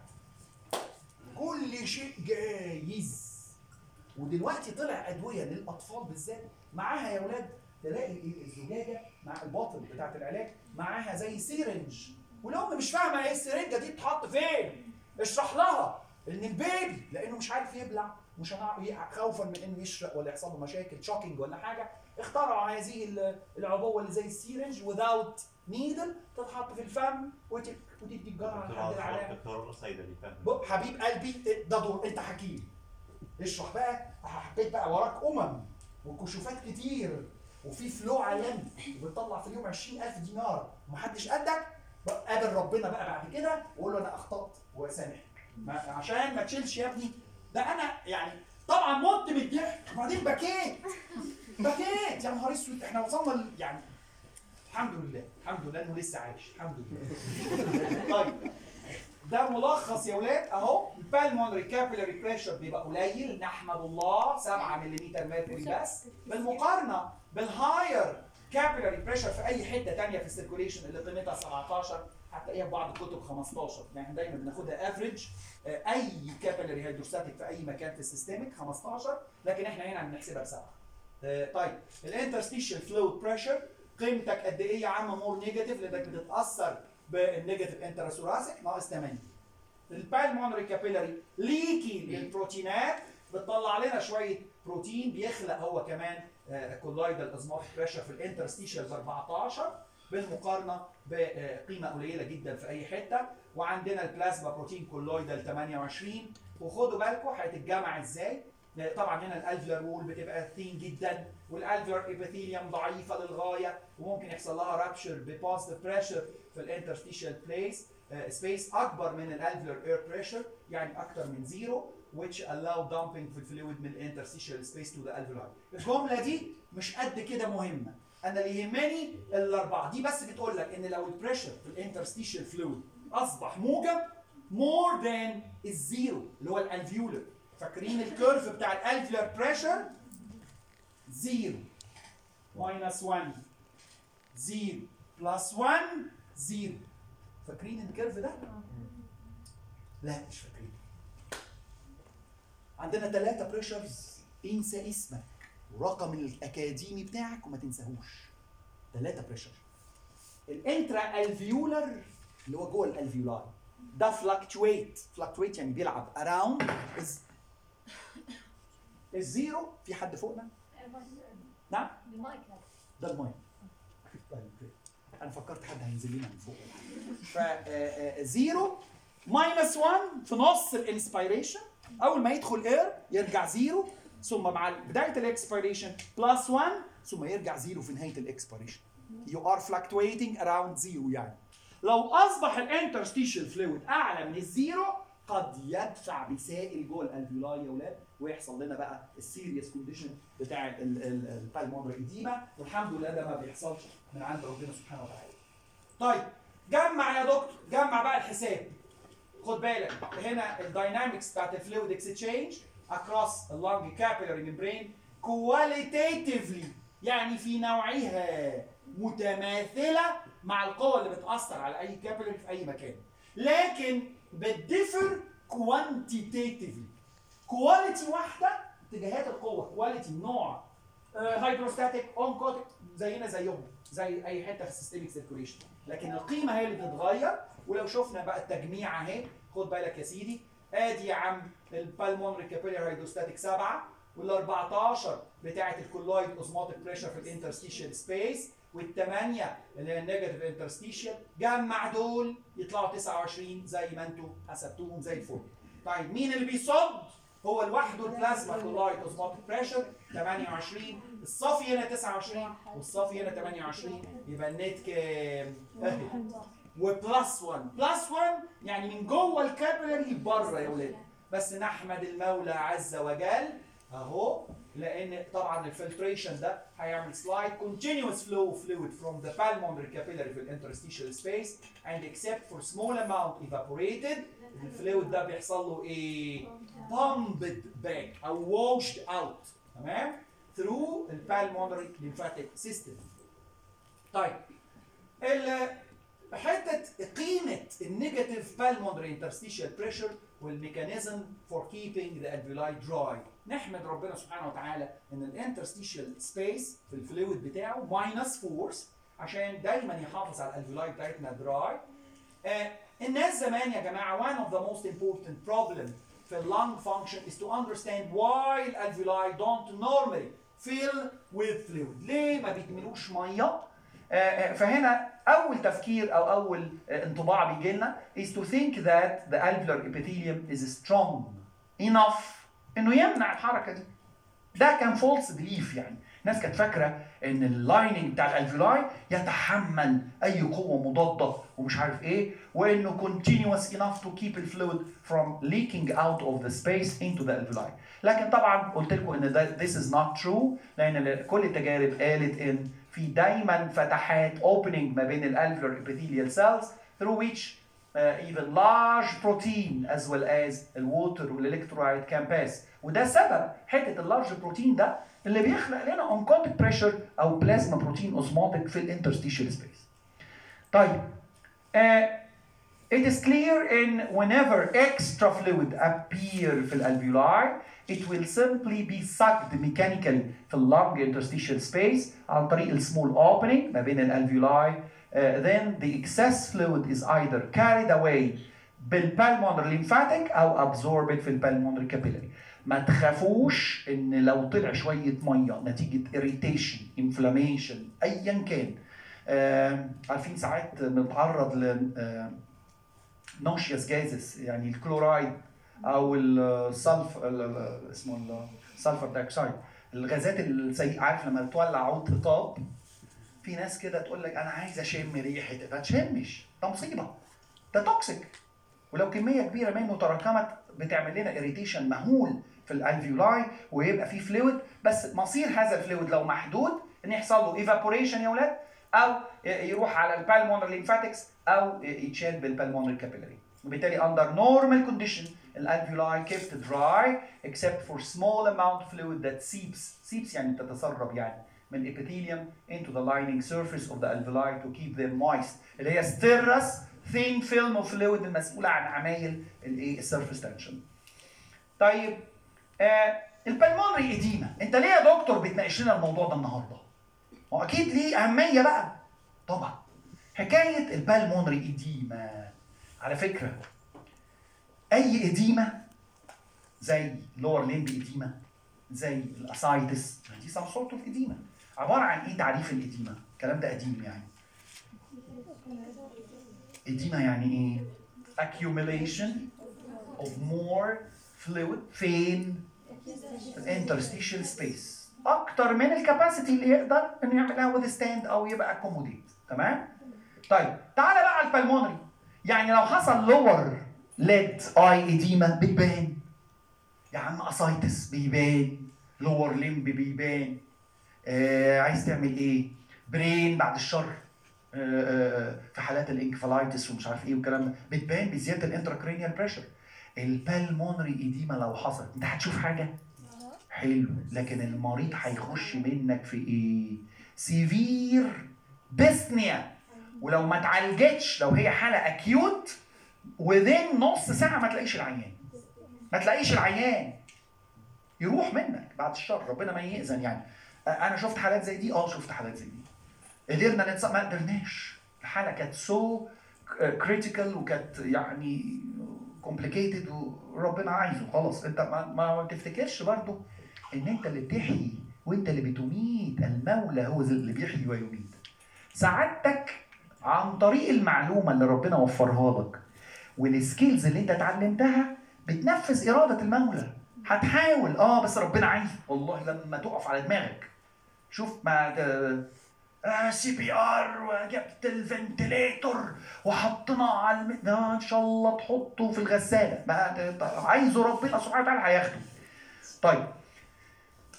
Speaker 3: كل شيء جايز. ودلوقتي طلع ادويه للاطفال بالذات معاها يا اولاد، تلاقي الزجاجه مع الباطل بتاعت العلاج معاها زي سيرنج، والام مش فاهمه ايه السرنجه دي بتتحط فين. اشرح لها ان البيبي لانه مش عارف يبلع، مش خوفا من انه يشرق ولا يحصل له مشاكل شوكينج ولا حاجه، اخترعوا هذه العبوه اللي زي السيرنج without نيدل تتحط في الفم وتدي الجرعه لحد العلاج.
Speaker 4: دكتور صيدلي فاهم.
Speaker 3: حبيب قلبي ده دور، انت حكيم. اشرح بقى. حبيت بقى وراك وكشوفات كتير وفي فلو عالمي وبتطلع في اليوم 20,000 دينار ومحدش قدك. قابل ربنا بقى بعد كده وقول له انا اخطات وسامحك عشان ما تشيلش يا ابني. ده انا يعني طبعا مت من الضحك وبعدين بكيت يا نهار اسود. احنا وصلنا يعني الحمد لله انه لسه عايش الحمد لله. طيب ده ملخص يا ولاد اهو. البالمونري كابيلاري بريشر بيبقى قليل نحمد الله 7 ملم ميركوري بس، بالمقارنه بالهاير كابيلاري بريشر في اي حته ثانيه في السيركوليشن اللي قيمتها 17 هتلاقيها في بعض الكتب 15. يعني دايما بناخدها افريج. اي كابيلاري هيدروستاتيك في اي مكان في السيستميك 15، لكن احنا هنا بنحسبها ب7. طيب الانترستيشال فلويد بريشر قيمتك قد ايه يا عم؟ مور نيجاتيف لانك بتتاثر بالنيجاتيف انتراسوراسيك ناقص 8. البالمونري كابيلاري ليكي للبروتينات بتطلع لنا شويه بروتين بيخلق هو كمان كولويدال ازموتيك بريشر في الانترستيشال ب 14 بالمقارنه بقيمه قليله جدا في اي حته. وعندنا البلازما بروتين كولويدال 28. وخدوا بالكم هتتجمع ازاي. طبعا هنا الالفيولار وول بتبقى ثين جدا والالفيولار ابيثيليوم ضعيفه للغايه وممكن يحصل لها رابشر ببوزيتيف بريشر في الانترستيشال بليس سبيس اكبر من الالفيولار اير بريشر يعني اكتر من زيرو which allow dumping في الفلويد من الانترستيشال سبيس تو ذا alveoli. الجمله دي مش قد كده مهمه. انا اللي يهمني الاربعه دي بس بتقول لك ان لو البريشر في الانترستيشال فلويد اصبح موجب more than الزيرو اللي هو الالفيولر. فاكرين الكيرف بتاع الالفيولار بريشر؟ 0 minus 1 0 plus 1 0. فاكرين الكيرف ده؟ لا مش فاكرين. عندنا 3 بريشرز انسى اسمك ورقم الاكاديمي بتاعك وما تنساهوش. 3 بريشر. الانترا الفيولر اللي هو جوه الالفيولاي ده فلكتويت يعني بيلعب اراوند الزيرو. في حد فوقنا؟ نعم؟ ده المايك. انا فكرت حد هينزل لنا من فوق. ف 0 ماينس 1 في نص الانسبيريشن. اول ما يدخل اير يرجع 0 ثم مع بدايه الاكسبيريشن بلس 1 ثم يرجع 0 في نهايه الاكسبيريشن. You are fluctuating around 0 يعني. لو اصبح الانترستيشال فلويد اعلى من الزيرو قد يدفع بسائل جوه الالفيولاي يا اولاد ويحصل لنا بقى السيريس كونديشن بتاع البالمونري اديما. والحمد لله ده ما بيحصلش من عند ربنا سبحانه وتعالى. طيب جمع يا دكتور، جمع بقى الحساب. خد بالك هنا الداينامكس بتاعت الفلويد اكسشينج اكروس اللونج كابيلاري ميمبرين كواليتيتيفلي يعني في نوعها متماثله مع القوه اللي بتاثر على اي كابيلاري في اي مكان، لكن بتديفر كوانتيتيفلي. كواليتي واحده اتجاهات القوه، كواليتي نوع هيدروستاتيك اونكوتيك زينا زيهم زي اي حته في السيستميك سيركوليشن، لكن القيمه هي اللي بتتغير. ولو شفنا بقى التجميع اهي خد بالك يا سيدي، ادي يا عم البالمونري كابيلاري هيدروستاتيك 7 وال14 بتاعه الكولويد اوزموتيك بريشر في الانترستيشال سبيس والثمانيه اللي هي النيجاتيف انترستيشال. جمع دول يطلعوا 29 زي ما انتم حسبتوهم زي الفل. طيب مين اللي بيصد؟ هو لوحده البلازما كولويد اوزموتيك بريشر 28. الصافي هنا 29 والصافي هنا 28 يبقى النت كام؟ وبلس 1 بلس 1 يعني من جوه الكابيلاري بره يا ولاد. بس نحمد المولى عز وجل اهو لان طبعا الفلتريشن ده هيعمل سلايد continuous flow of fluid from the pulmonary capillary في الانترستيشال space and except for small amount evaporated الفلويد ده بيحصل له ايه؟ pumped back او washed out تمام؟ through the pulmonary lymphatic system. طيب حته قيمه النيجاتيف pulmonary interstitial pressure والميكانيزم فور keeping the alveoli dry. نحمد ربنا سبحانه وتعالى ان الانترستيشال سبيس في الفلويد بتاعه ماينس فورس عشان دايما يحافظ على الالفيولاي بتاعتنا دراي. الناس زمان يا جماعه one of the most important problem في اللنج function is to understand why الالفيولاي don't normally fill with fluid. ليه ما بيتملوش ميه؟ فهنا اول تفكير او اول انطباع بيجي لنا is to think that the alveolar epithelium is strong enough انه يمنع الحركه دي. ده كان فولس بليف، يعني الناس كانت فاكره ان اللايننج بتاع الالفيولاي يتحمل اي قوه مضاده ومش عارف ايه، وانه continuous enough to keep the fluid from leaking out of the space into the alveoli. لكن طبعا قلت لكم ان ده this is not true، لان كل التجارب قالت ان في دايما فتحات opening ما بين الالفيولار epithelial cells through which even large protein as well as الووتر والالكترولايت can pass. وده سبب حته اللارج بروتين ده اللي بيخلق لنا oncotic pressure او بلازما بروتين اوزموتيك في الانترستيشال سبيس. طيب it is clear in whenever extra fluid appear في الالفيولاي it will simply be sucked mechanically في اللنج interstitial space عن طريق السمول opening ما بين الالفيولاي. Then the excess fluid is either carried away بالpulmonary lymphatic أو absorbed في الpulmonary capillary. ما تخافوش إن لو طلع شوية مية نتيجة irritation, inflammation أيا كان. عارفين ساعات بنتعرض ل noxious gases يعني الكلورايد أو اسمه السلفر دايوكسيد، الغازات السيئة. عارف لما تولع عود طاب في ناس كده تقول لك انا عايز اشم ريحه، ما تشمش، ده مصيبه، ده توكسيك، ولو كميه كبيره منه تراكمت بتعمل لنا اريتيشن مهول في الالفيولاي ويبقى فيه فلويد. بس مصير هذا الفلويد لو محدود ان يحصل له ايفابوريشن يا ولاد، او يروح على البالمونري ليمفاتكس او يتشال بالبالمونري كابيلاري. وبالتالي under normal condition الالفيولاي kept dry except for small amount of fluid that seeps يعني تتسرب يعني من الابيثيليوم into the lining surface of the alveoli to keep them moist، اللي هي sterous thin film of fluid المسؤولة عن عمايل الايه السيرفيس تنشن. طيب البلمونري ايديما، انت ليه يا دكتور بتناقش لنا الموضوع ده النهارده؟ هو اكيد ليه اهميه بقى. طبعا حكايه البلمونري ايديما على فكره اي ايديما زي لور ليمب ايديما زي الاسايتس دي سم سورت اوف ايديما. عباره عن ايه تعريف الايديما؟ الكلام ده قديم يعني. ايديما يعني ايه؟ accumulation of more fluid فين؟ interstitial space اكتر من الكاباسيتي اللي يقدر انه يعملها withstand او يبقى accommodate. تمام؟ طيب تعالى بقى على البلمونري. يعني لو حصل lower lid eye edema بيبان يا عم، اسايتس بيبان، لور ليمب بيبان. عايز تعمل ايه؟ برين بعد الشر في حالات الانكفالايتس ومش عارف ايه والكلام ده بتبان بزياده الانتراكرينيال بريشر. البالمونري ايديما لو حصلت انت هتشوف حاجه؟ حلو، لكن المريض هيخش منك في ايه؟ سيفير ديسنيا، ولو ما اتعالجتش لو هي حاله اكيوت within نص ساعه ما تلاقيش العيان. ما تلاقيش العيان يروح منك بعد الشر، ربنا ما يأذن يعني. انا شفت حالات زي دي، شفت حالات زي دي. قدرنا ما قدرناش. الحاله كانت سو كريتيكال وكانت يعني كومبليكيتد وربنا عايزه خلاص. انت ما تفتكرش برضو ان انت اللي بتحيي وانت اللي بتميت، المولى هو اللي بيحيي ويميت. سعادتك عن طريق المعلومه اللي ربنا وفرها لك والسكيلز اللي انت اتعلمتها بتنفذ اراده المولى. هتحاول بس ربنا عايز. والله لما تقف على دماغك شوف ما سي بي ار وجبت الفنتليتور وحطنا على ده ان شاء الله تحطه في الغساله، ما عايزه ربنا سبحانه وتعالى هياخده. طيب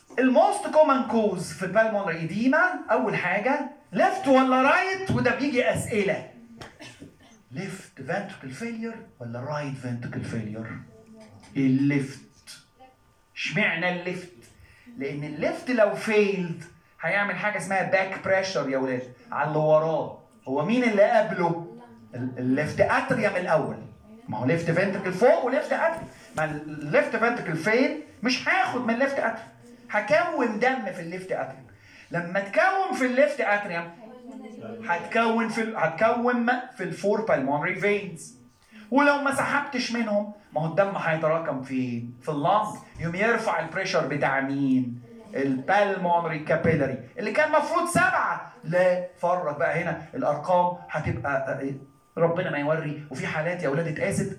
Speaker 1: الموست كومن كوز في البالمونري ايديما اول حاجه ليفت ولا رايت، وده بيجي اسئله. ليفت فنتركل فيلير ولا رايت فنتركل فيلير؟ الليفت. اشمعنى الليفت؟ لان الليفت لو فيلد هيعمل حاجه اسمها باك بريشر يا ولاد على اللي وراه. هو مين اللي قبله؟ الليفت اتريوم الاول. ما هو ليفت فنتركل فوق وليفت اتريوم. ما الليفت فنتركل فين مش هاخد من الليفت اتريوم، هكون دم في الليفت اتريوم. لما تكون في الليفت اتريوم هتكون في الفور بالمونري فينز، ولو ما سحبتش منهم ما هو الدم هيتراكم فين؟ في اللنج، يوم يرفع البريشر بتاع مين؟ البالمونري كابيلاري اللي كان مفروض 7. لا، فرق بقى هنا الارقام هتبقى ربنا ما يوري. وفي حالات يا اولاد اتقاست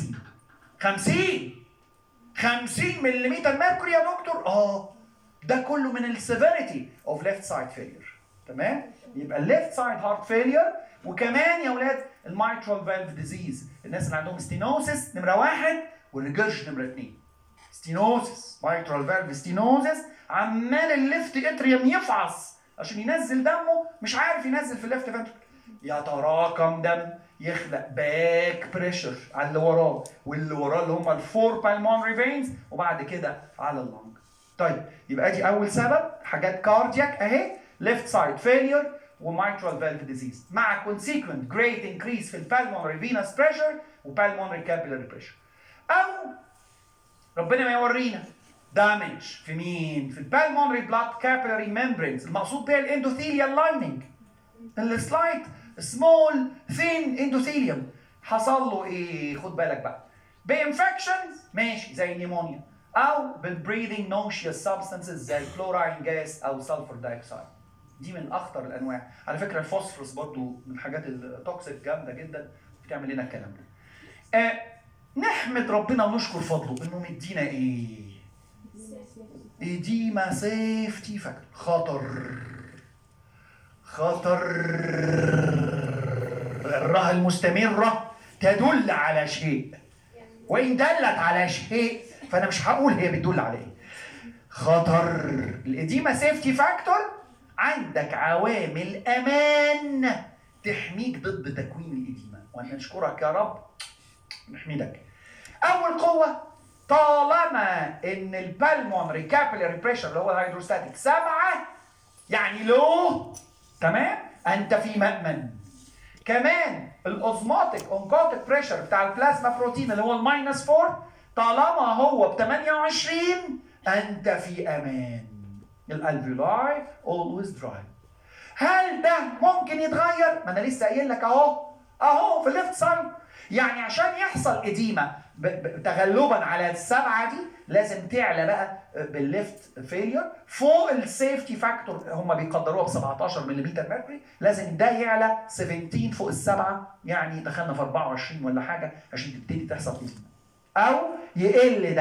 Speaker 1: 50 ملم ميركوري يا دكتور. ده كله من السيفيريتي اوف ليفت سايد فيلير. تمام؟ يبقى الليفت سايد هارت فيلير، وكمان يا اولاد الميترال فالف ديزيز، الناس اللي عندهم ستينوسيس نمره 1 والريجرج نمره 2. ستينوسيس، ميترال فالف ستينوسيس، عمال الليفت اتريوم يفعص عشان ينزل دمه، مش عارف ينزل في الليفت فنتركل، يتراكم دم، يخلق باك بريشر على اللي وراه، واللي وراه اللي هم الفور بالمونري فينز، وبعد كده على اللنج. طيب يبقى دي اول سبب، حاجات كاردياك اهي، ليفت سايد فيلير وميترال فالف ديزيز مع consequent great increase في البالمونري فينس بريشر وبالمونري كابيلاري بريشر. او ربنا ما يورينا دامج في مين؟ في البالمونري بلاد كابيلاري ممبرينز، المقصود بها الاندوثيليال لايننج، السلايت سمول ثين اندوثيليوم. حصل له ايه؟ خد بالك بقى، بانفكشنز ماشي زي النيمونيا، او بالبريدنج نوشيوس سبستانسز زي الكلوراين جاس او سلفر دايوكسيد. دي من اخطر الانواع. على فكره الفوسفورس برضو من الحاجات التوكسيك جامده جدا بتعمل لنا الكلام ده. نحمد ربنا ونشكر فضله انه مدينا ايه؟ ايديما سيفتي فاكتور. خطر الراء المستمره تدل على شيء، وان دلت على شيء فانا مش هقول هي بتدل على ايه. خطر الايديما سيفتي فاكتور، عندك عوامل امان تحميك ضد تكوين الايديما، وانا نشكرك يا رب نحمدك. اول قوه، طالما ان البالمونري كابيلاري بريشر اللي هو الهيدروستاتيك 7 يعني لو، تمام، انت في مأمن. كمان الاوزماتيك اونكوتيك بريشر بتاع البلازما بروتين اللي هو الماينس 4، طالما هو ب 28 انت في امان. الالفيولاي اولويز دراي. هل ده ممكن يتغير؟ ما انا لسه قايل لك اهو في الليفت سايد. يعني عشان يحصل اديمه تغلبا على السبعه دي لازم تعلى بقى بالليفت فيلير فوق السيفتي فاكتور، هم بيقدروها ب 17 ملم ميركوري، لازم ده يعلى 17 فوق السبعه، يعني دخلنا في 24 ولا حاجه عشان تبتدي تحصل اديمه. او يقل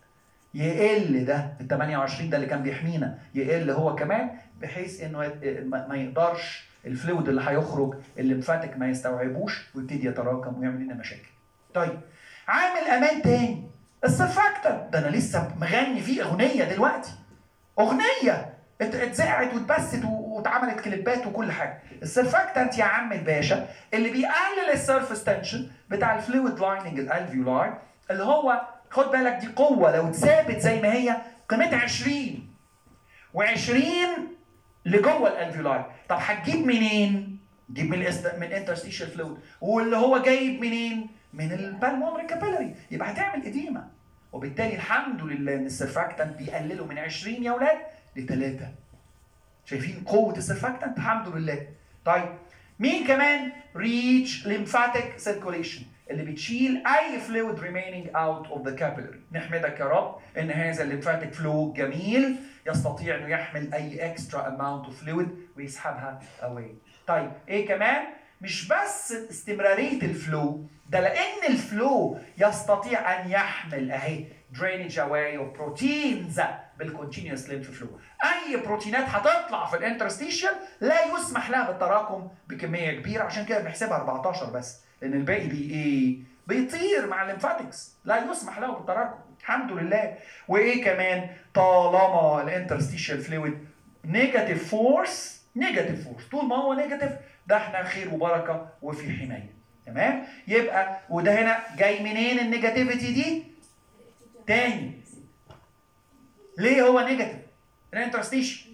Speaker 1: ده ال 28 ده اللي كان بيحمينا، يقل هو كمان بحيث انه ما يقدرش الفلويد اللي هيخرج الليمفاتيك ما يستوعبوش ويبتدي يتراكم ويعمل لنا مشاكل. طيب عامل امان تاني السرفاكتنت، ده انا لسه مغني فيه اغنيه دلوقتي، اغنيه اتذاعت واتبثت واتعملت كليبات وكل حاجه. السرفاكتنت يا عم الباشا اللي بيقلل السيرفيس تنشن بتاع الفلويد لايننج الالفيولاي، اللي هو خد بالك دي قوه لو اتثابت زي ما هي قيمتها 20 و20 لجوه الالفيولاي. طب هتجيب منين؟ جيب من انترستيشال فلويد، واللي هو جايب منين؟ من البالمونري كابيلاري، يبقى هتعمل اديمه. وبالتالي الحمد لله ان السرفاكتنت بيقللوا من 20 يا اولاد ل3. شايفين قوه السرفاكتنت؟ الحمد لله. طيب مين كمان؟ ريتش ليمفاتيك سيركوليشن، اللي بتشيل اي فلويد remaining out of the capillary. نحمدك يا رب ان هذا الليمفاتيك فلو جميل يستطيع انه يحمل اي اكسترا اماونت اوف فلويد ويسحبها اواي. طيب ايه كمان؟ مش بس استمراريه الفلو ده، لان الفلو يستطيع ان يحمل اهي drainage away of proteins بالcontinuous lymph flow. اي بروتينات هتطلع في الانترستيشن لا يسمح لها بالتراكم بكميه كبيره، عشان كده بنحسبها 14 بس، لان الباقي بيطير مع الليمفاتكس، لا يسمح له بالتراكم. الحمد لله. وايه كمان؟ طالما الانترستيشال فلويد نيجاتيف فورس طول ما هو نيجاتيف ده احنا خير وبركه وفي حمايه. تمام؟ يبقى وده هنا جاي منين النيجاتيفيتي دي؟ تاني ليه هو نيجاتيف؟ الانترستيشن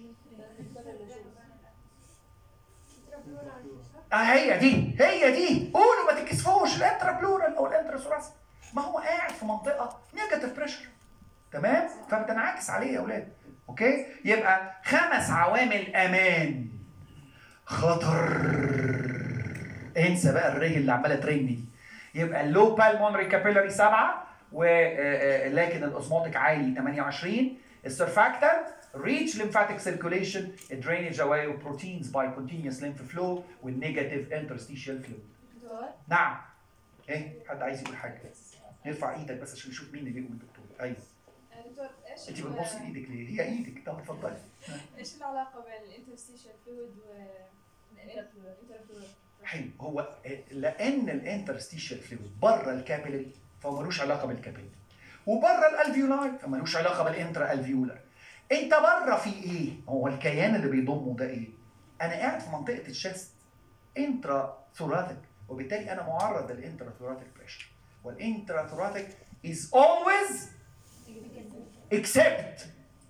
Speaker 1: هي دي قولوا ما تكسفوش، الانترا بلورال او الانترا ثوراسيك ما هو قاعد في منطقه نيجاتيف بريشر. تمام؟ فبتنعكس عليه يا اولاد. اوكي؟ يبقى 5 عوامل امان. خطر، انسى بقى الري اللي عماله ترن دي. يبقى اللو بالمونري كابيلاري 7 ولكن الاوزموتيك عالي 28. السرفاكتنت reach lymphatic circulation, drainage away of proteins by continuous lymph flow with negative interstitial fluid. نعم. ايه؟ حد عايز يقول حاجه؟ نرفع ايدك بس عشان نشوف مين اللي بيقول دكتور. ايوه.
Speaker 2: دكتور ايش
Speaker 1: انت بتبصي لايدك ليه؟ هي ايدك. طب اتفضلي.
Speaker 2: ايش العلاقه بين الانترستيشال فلويد والانترفلورال؟
Speaker 1: حلو. هو لان الانترستيشال فلويد بره الكابيلاري فهو ملوش علاقه بالكابيلاري، وبره الالفيولاي فملوش علاقه بالانترا الفيولار. انت بره في ايه؟ هو الكيان اللي بيضمه ده ايه؟ انا قاعد في منطقه الشست انترا ثوراتيك، وبالتالي انا معرض للانترا ثوراتيك بريشر، والانترا ثوراتيك is always except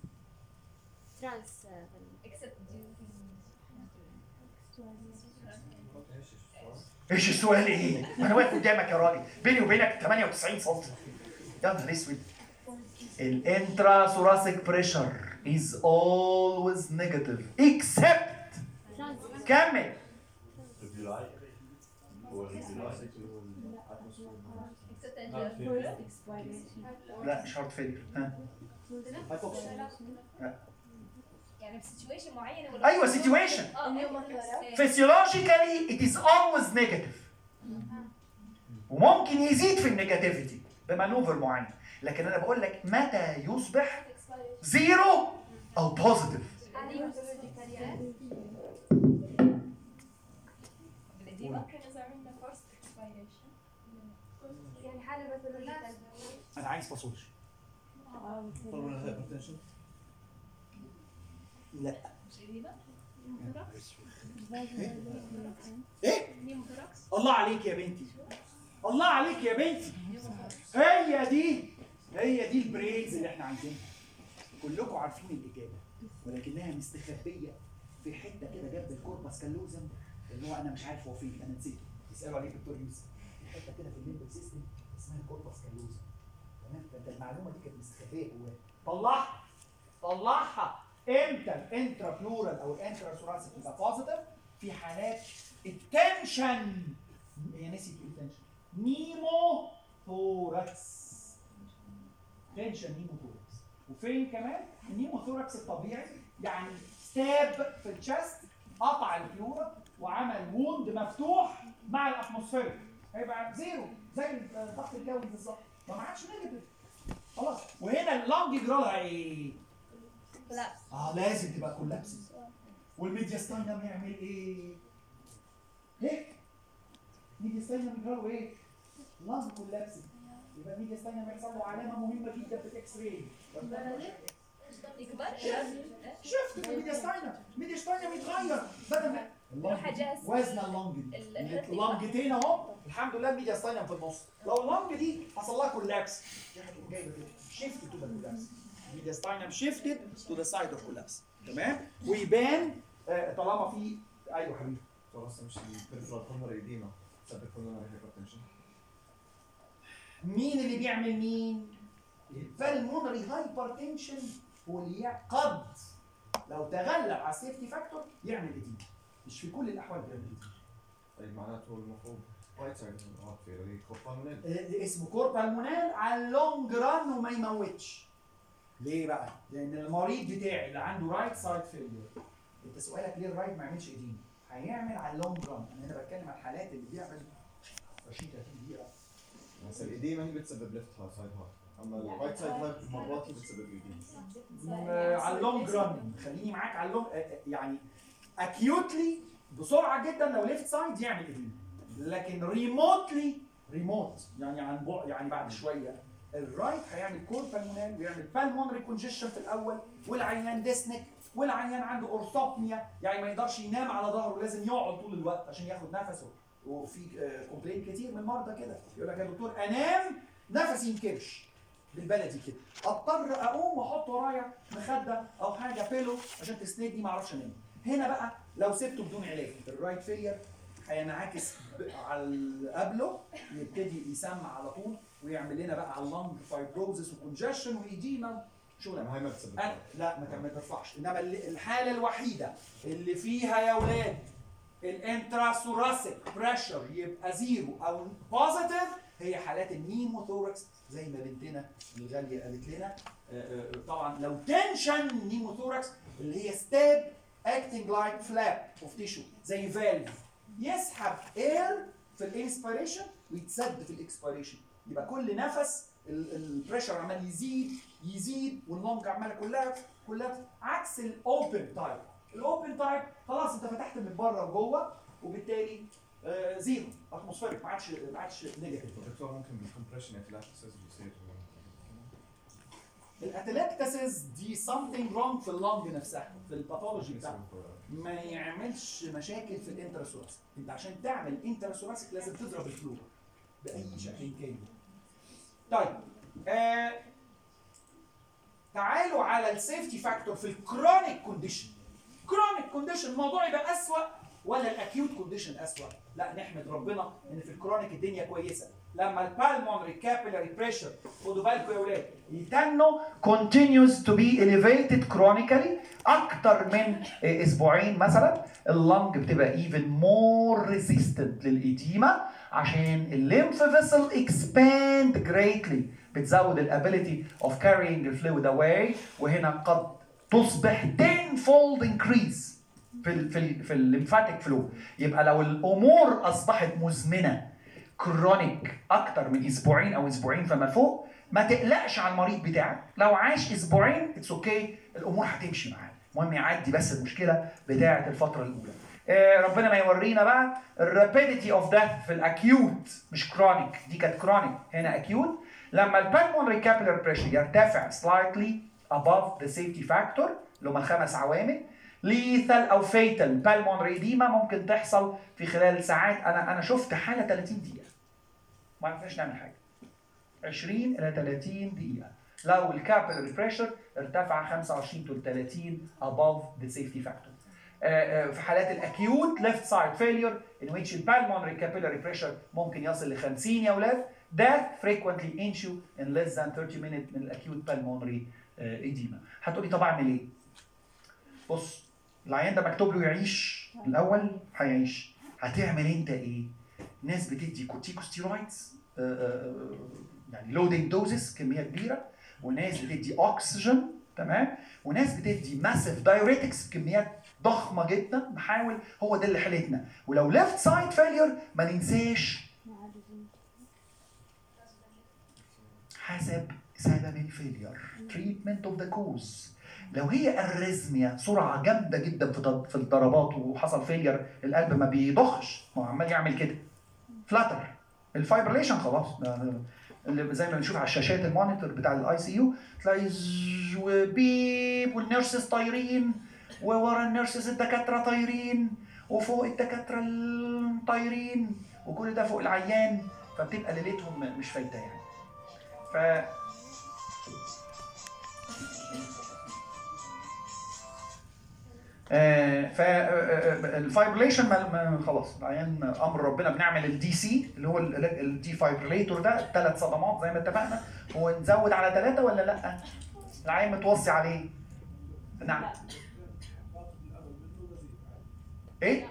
Speaker 1: ايش السؤال ايه؟ انا واقف قدامك يا راجل، بيني وبينك 98 سم. يا نهار اسود. الانترا ثوراسيك بريشر is always negative except كمل. لا مش هارت فيلير. ها
Speaker 2: يعني في سيتويشن معينه ولا
Speaker 1: ايوه سيتويشن فيسيولوجيكالي it is always negative، وممكن يزيد في النيجاتيفيتي بمانوفر معين، لكن انا بقول لك متى يصبح زيرو او بوزيتيف.
Speaker 2: يعني حاله مثلا
Speaker 1: انا عايز باثولوجي. لا ايه؟ الله عليك يا بنتي، الله عليك يا بنتي. هي دي البريدز اللي احنا عايزينها. كلكم عارفين الاجابه ولكنها مستخبيه في حته كده جنب الكوربس كالوزم اللي هو انا مش عارف هو فين، انا نسيته. يسالوا عليه الدكتور يوسف. في حته كده في الليمبك سيستم اسمها الكوربس كالوزم. تمام؟ فانت المعلومه دي كانت مستخبيه جواك. طلعها. امتى الانترا بلورال او الانترا ثوراسيك يبقى بوزيتيف؟ في حالات التنشن. هي نسيت التنشن. نيمو ثوركس. تنشن نيمو ثوركس. وفين كمان؟ النيمو ثوركس الطبيعي يعني ستاب في الشست، قطع البلورا وعمل ووند مفتوح مع الاتموسفير، هيبقى زيرو زي الضغط الجوي بالظبط، ما عادش نيجاتيف خلاص. وهنا اللونج جرالها ايه؟
Speaker 2: كولابس.
Speaker 1: لازم تبقى كولابس. والميدياستاينم يعمل ايه؟ هيك ميدياستاينم يجراله ايه؟ لانج كولابس. يبقى الميدياستاينم يحصل له علامه مهمه جدا في الاكس راي.
Speaker 2: يكبر
Speaker 1: شفت الميدياستاينم يتغير بدل ما وزن اللونجتين اهو. الحمد لله الميدياستاينم في النص. لو اللونج دي حصل لها كولابس هتقوم جايبه كده شيفت تو ذا كولابس. الميدياستاينم شيفتد تو ذا سايد اوف كولابس. تمام؟ ويبان طالما في ايوه حبيبي.
Speaker 6: خلاص مش البريفرال بالمونري ايديما سبب بالمونري هايبرتنشن.
Speaker 1: مين اللي بيعمل مين؟ البالمونري هايبرتنشن هو اللي قد لو تغلب على السيفتي فاكتور يعمل ايديما. مش في كل الاحوال بيعمل ايديما.
Speaker 6: طيب معناته المفروض رايت سايد في كوربالمونال.
Speaker 1: اسمه كوربالمونال على اللونج ران وما يموتش. ليه بقى؟ لان المريض بتاعي اللي عنده رايت سايد فيلير، انت سؤالك ليه الرايت ما يعملش ايديما؟ هيعمل على اللونج ران. انا هنا بتكلم عن الحالات اللي بيعمل 20 30 دقيقه.
Speaker 6: بس الايديما هي بتسبب ليفت سايد هارت، اما الرايت سايد هارت مرات هي بتسبب ايديما.
Speaker 1: على اللونج ران خليني معاك على اللونج يعني اكيوتلي بسرعه جدا لو ليفت سايد يعمل ايديما، لكن ريموت يعني عن يعني بعد شويه
Speaker 3: الرايت هيعمل كور بالمونال ويعمل بالمونري كونجيشن في الاول، والعيان ديسنك، والعيان عنده اورثوبنيا، يعني ما يقدرش ينام على ظهره، لازم يقعد طول الوقت عشان ياخد نفسه. وفي كومبلين كتير من المرضى كده يقول لك يا دكتور انام نفسي ينكرش، بالبلدي كده اضطر اقوم واحط ورايا مخده او حاجه بيلو عشان تسندني ما اعرفش انام. هنا بقى لو سبته بدون علاج الرايت فيلير هينعكس على اللي قبله، يبتدي يسمع على طول ويعمل لنا بقى على اللنج فايبروزس وكونجشن وايديما شغله.
Speaker 6: هاي ما بتسبب
Speaker 3: لا ما ترفعش، انما الحاله الوحيده اللي فيها يا اولاد الانتراسوراسيك بريشر يبقى زيرو او بوزيتيف هي حالات النيموثوركس زي ما بنتنا الغاليه قالت لنا. طبعا لو تنشن نيموثوركس اللي هي ستاب acting like flap of tissue زي فالف يسحب اير في الانسبيريشن ويتسد في الاكسبيريشن، يبقى كل نفس البريشر عمال يزيد واللونج عماله كلها عكس الاوبن تايب. الاوبن تايب خلاص انت فتحت من بره وجوه وبالتالي زيرو اتموسفيرك، ما عادش نيجاتيف.
Speaker 6: دكتور ممكن بالكمبريشن اتلاكتسز يصير
Speaker 3: الاتلاكتسز دي something wrong في اللنج نفسها في الباثولوجي بتاعها، ما يعملش مشاكل في الانتراسوراسيك. انت عشان تعمل انتراسوراسيك لازم تضرب الفلور باي شكل كان. طيب تعالوا على السيفتي فاكتور في الكرونيك كونديشن. كرونيك كونديشن الموضوع يبقى اسوأ ولا الاكيوت كونديشن اسوأ؟ لا نحمد ربنا ان في الكرونيك الدنيا كويسه. لما البالمونري كابيلاري بريشر خدوا بالكم يا اولاد
Speaker 1: يتنوا continues to be elevated chronically اكتر من اسبوعين مثلا، اللنج بتبقى even more resistant للإديمة عشان الليمف vessel expand greatly، بتزود الابيليتي of carrying the fluid away، وهنا قد تصبح 10-fold increase في الليمفاتيك فلو. يبقى لو الامور اصبحت مزمنه كرونيك اكتر من اسبوعين او اسبوعين فما فوق، ما تقلقش على المريض بتاعك. لو عاش اسبوعين اتس اوكي، الامور هتمشي معاه، المهم يعدي بس المشكله بتاعه الفتره الاولى. ربنا ما يورينا بقى الرابيديتي اوف ديث في الاكيوت مش كرونيك، دي كانت كرونيك هنا اكيوت. لما البالمونري كابيلار بريشر يرتفع سلايتلي above the safety factor اللي هم الخمس عوامل، lethal او fatal pulmonary edema ممكن تحصل في خلال ساعات. انا شفت حاله 30 دقيقه ما عرفناش نعمل حاجه، 20 الى 30 دقيقه لو الكابيلاري بريشر ارتفع 25 to 30 above the safety factor. في حالات الاكيوت left side failure in which the pulmonary capillary pressure ممكن يصل ل 50 يا اولاد، death frequently ensue in less than 30 minutes من الاكيوت pulmonary edema. هتقولي طب اعمل ايه؟ بص العيان ده مكتوب له يعيش الاول هيعيش، هتعمل انت ايه؟ ناس بتدي كورتيكوستيرويدز يعني لودنج دوزز كميه كبيره، وناس بتدي اكسجين تمام، وناس بتدي ماسيف دايوريتكس بكميات ضخمه جدا. نحاول هو ده اللي حالتنا. ولو ليفت سايد فيلير ما ننساش حسب سبب الفيلير تريتمنت اوف ذا كوز. لو هي اريزميا سرعه جامده جدا في الضربات وحصل فيلير، القلب ما بيضخش، ما هو عمال يعمل كده فلاتر، الفايبريليشن خلاص اللي زي ما بنشوف على الشاشات المونيتور بتاع الاي سي يو، تلاقي وبيب والنيرسز طايرين، وورا النيرسز الدكاتره طايرين، وفوق الدكاتره طايرين، وكل ده فوق العيان، فبتبقى ليلتهم مش فايته يعني. فالفايبريليشن خلاص العيان امر ربنا، بنعمل الدي سي اللي هو الدي فايبريليتور ده 3 صدمات زي ما اتفقنا. هو نزود على 3 ولا لا؟ العيان متوصي عليه. نعم ايه؟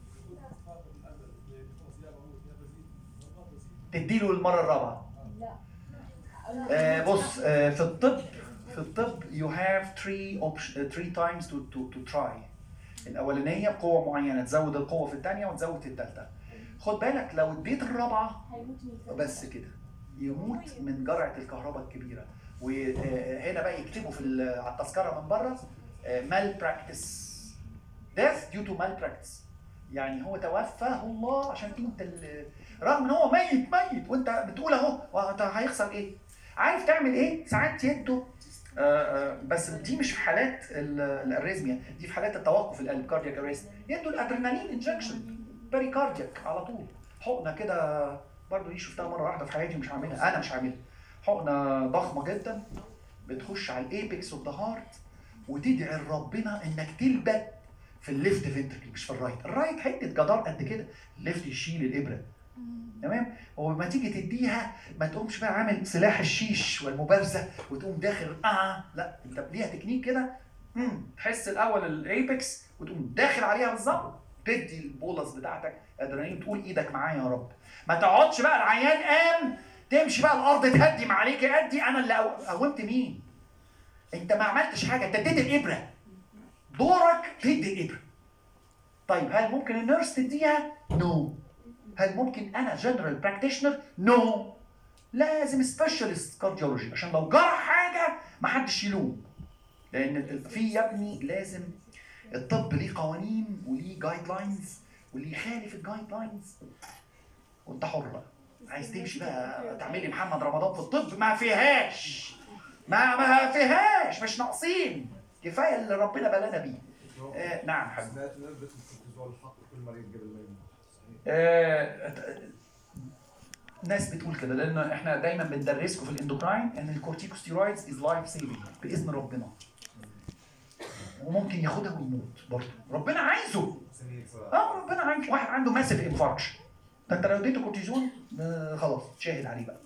Speaker 1: تديله المره الرابعه. بص في الطب you have 3 times to try. الأولانية بقوة معينة تزود القوة في الثانية وتزود في الثالثة. خد بالك لو اديت الرابعة بس كده يموت من جرعة الكهرباء الكبيرة. وهنا بقى يكتبوا على التذكرة من بره malpractice death due to malpractice، يعني هو توفاه الله عشان انت رغم ان هو ميت وانت بتقول اهو هيخسر ايه؟ عارف تعمل ايه؟ ساعات يدوا بس دي مش في حالات الاريزميا، دي في حالات التوقف القلب كاردياك اريست، يدوا الادرينالين انجكشن بريكاردياك على طول، حقنه كده برضه دي شفتها مره واحده في حياتي، مش هعملها، انا مش هعملها. حقنه ضخمه جدا بتخش على الايبكس اوف ذا هارت وتدعي لربنا انك تلبك في الليفت فنتركل مش في الرايت. الرايت حته جدار قد كده، الليفت يشيل الابره تمام. ولما تيجي تديها ما تقومش بقى عامل سلاح الشيش والمبارزه وتقوم داخل لا، انت ليها تكنيك كده، تحس الاول الايبكس وتقوم داخل عليها بالظبط، تدي البولس بتاعتك ادرينالين، تقول ايدك معايا يا رب. ما تقعدش بقى العيان قام تمشي بقى الارض تهدم عليك، ادي انا اللي قومت مين؟ انت ما عملتش حاجه، انت اديت الابره، دورك تدي الابره. طيب هل ممكن النيرس تديها؟ نو. هل ممكن انا جنرال براكتيشنر؟ نو. لازم سبيشالست كارديولوجي عشان لو جرى حاجه ما حدش يلوم، لان في يا ابني لازم الطب ليه قوانين وليه جايد لاينز، واللي يخالف الجايد لاينز وانت حر بقى. عايز تمشي بقى تعمل لي محمد رمضان في الطب، ما فيهاش، ما فيهاش، مش ناقصين، كفايه اللي ربنا بلانا بيه. نعم حبيبي.
Speaker 6: سمعت نسبة الكورتيزول حط كل مريض قبل ما يموت.
Speaker 1: ناس بتقول كده لان احنا دايما بندرسكم في الاندوكراين ان الكورتيكوستيرويدز از لايف سيفنج باذن ربنا، وممكن ياخدها ويموت برضه، ربنا عايزه. ربنا عايز. واحد عنده ماسيف انفاركشن، انت لو اديته كورتيزون خلاص تشاهد عليه بقى.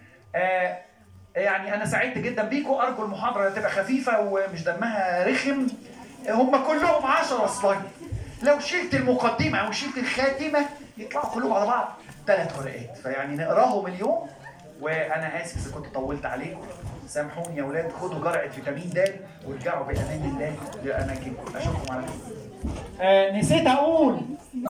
Speaker 1: يعني انا سعدت جدا بيكم، ارجو المحاضره تبقى خفيفه ومش دمها رخم. هم كلهم 10 سلايد، لو شلت المقدمه او شلت الخاتمه يطلعوا كلهم على بعض 3 ورقات، فيعني نقراهم اليوم. وانا اسف اذا كنت طولت عليكم، سامحوني يا اولاد، خدوا جرعه فيتامين د وارجعوا بامان الله لاماكنكم. اشوفكم على خير. نسيت اقول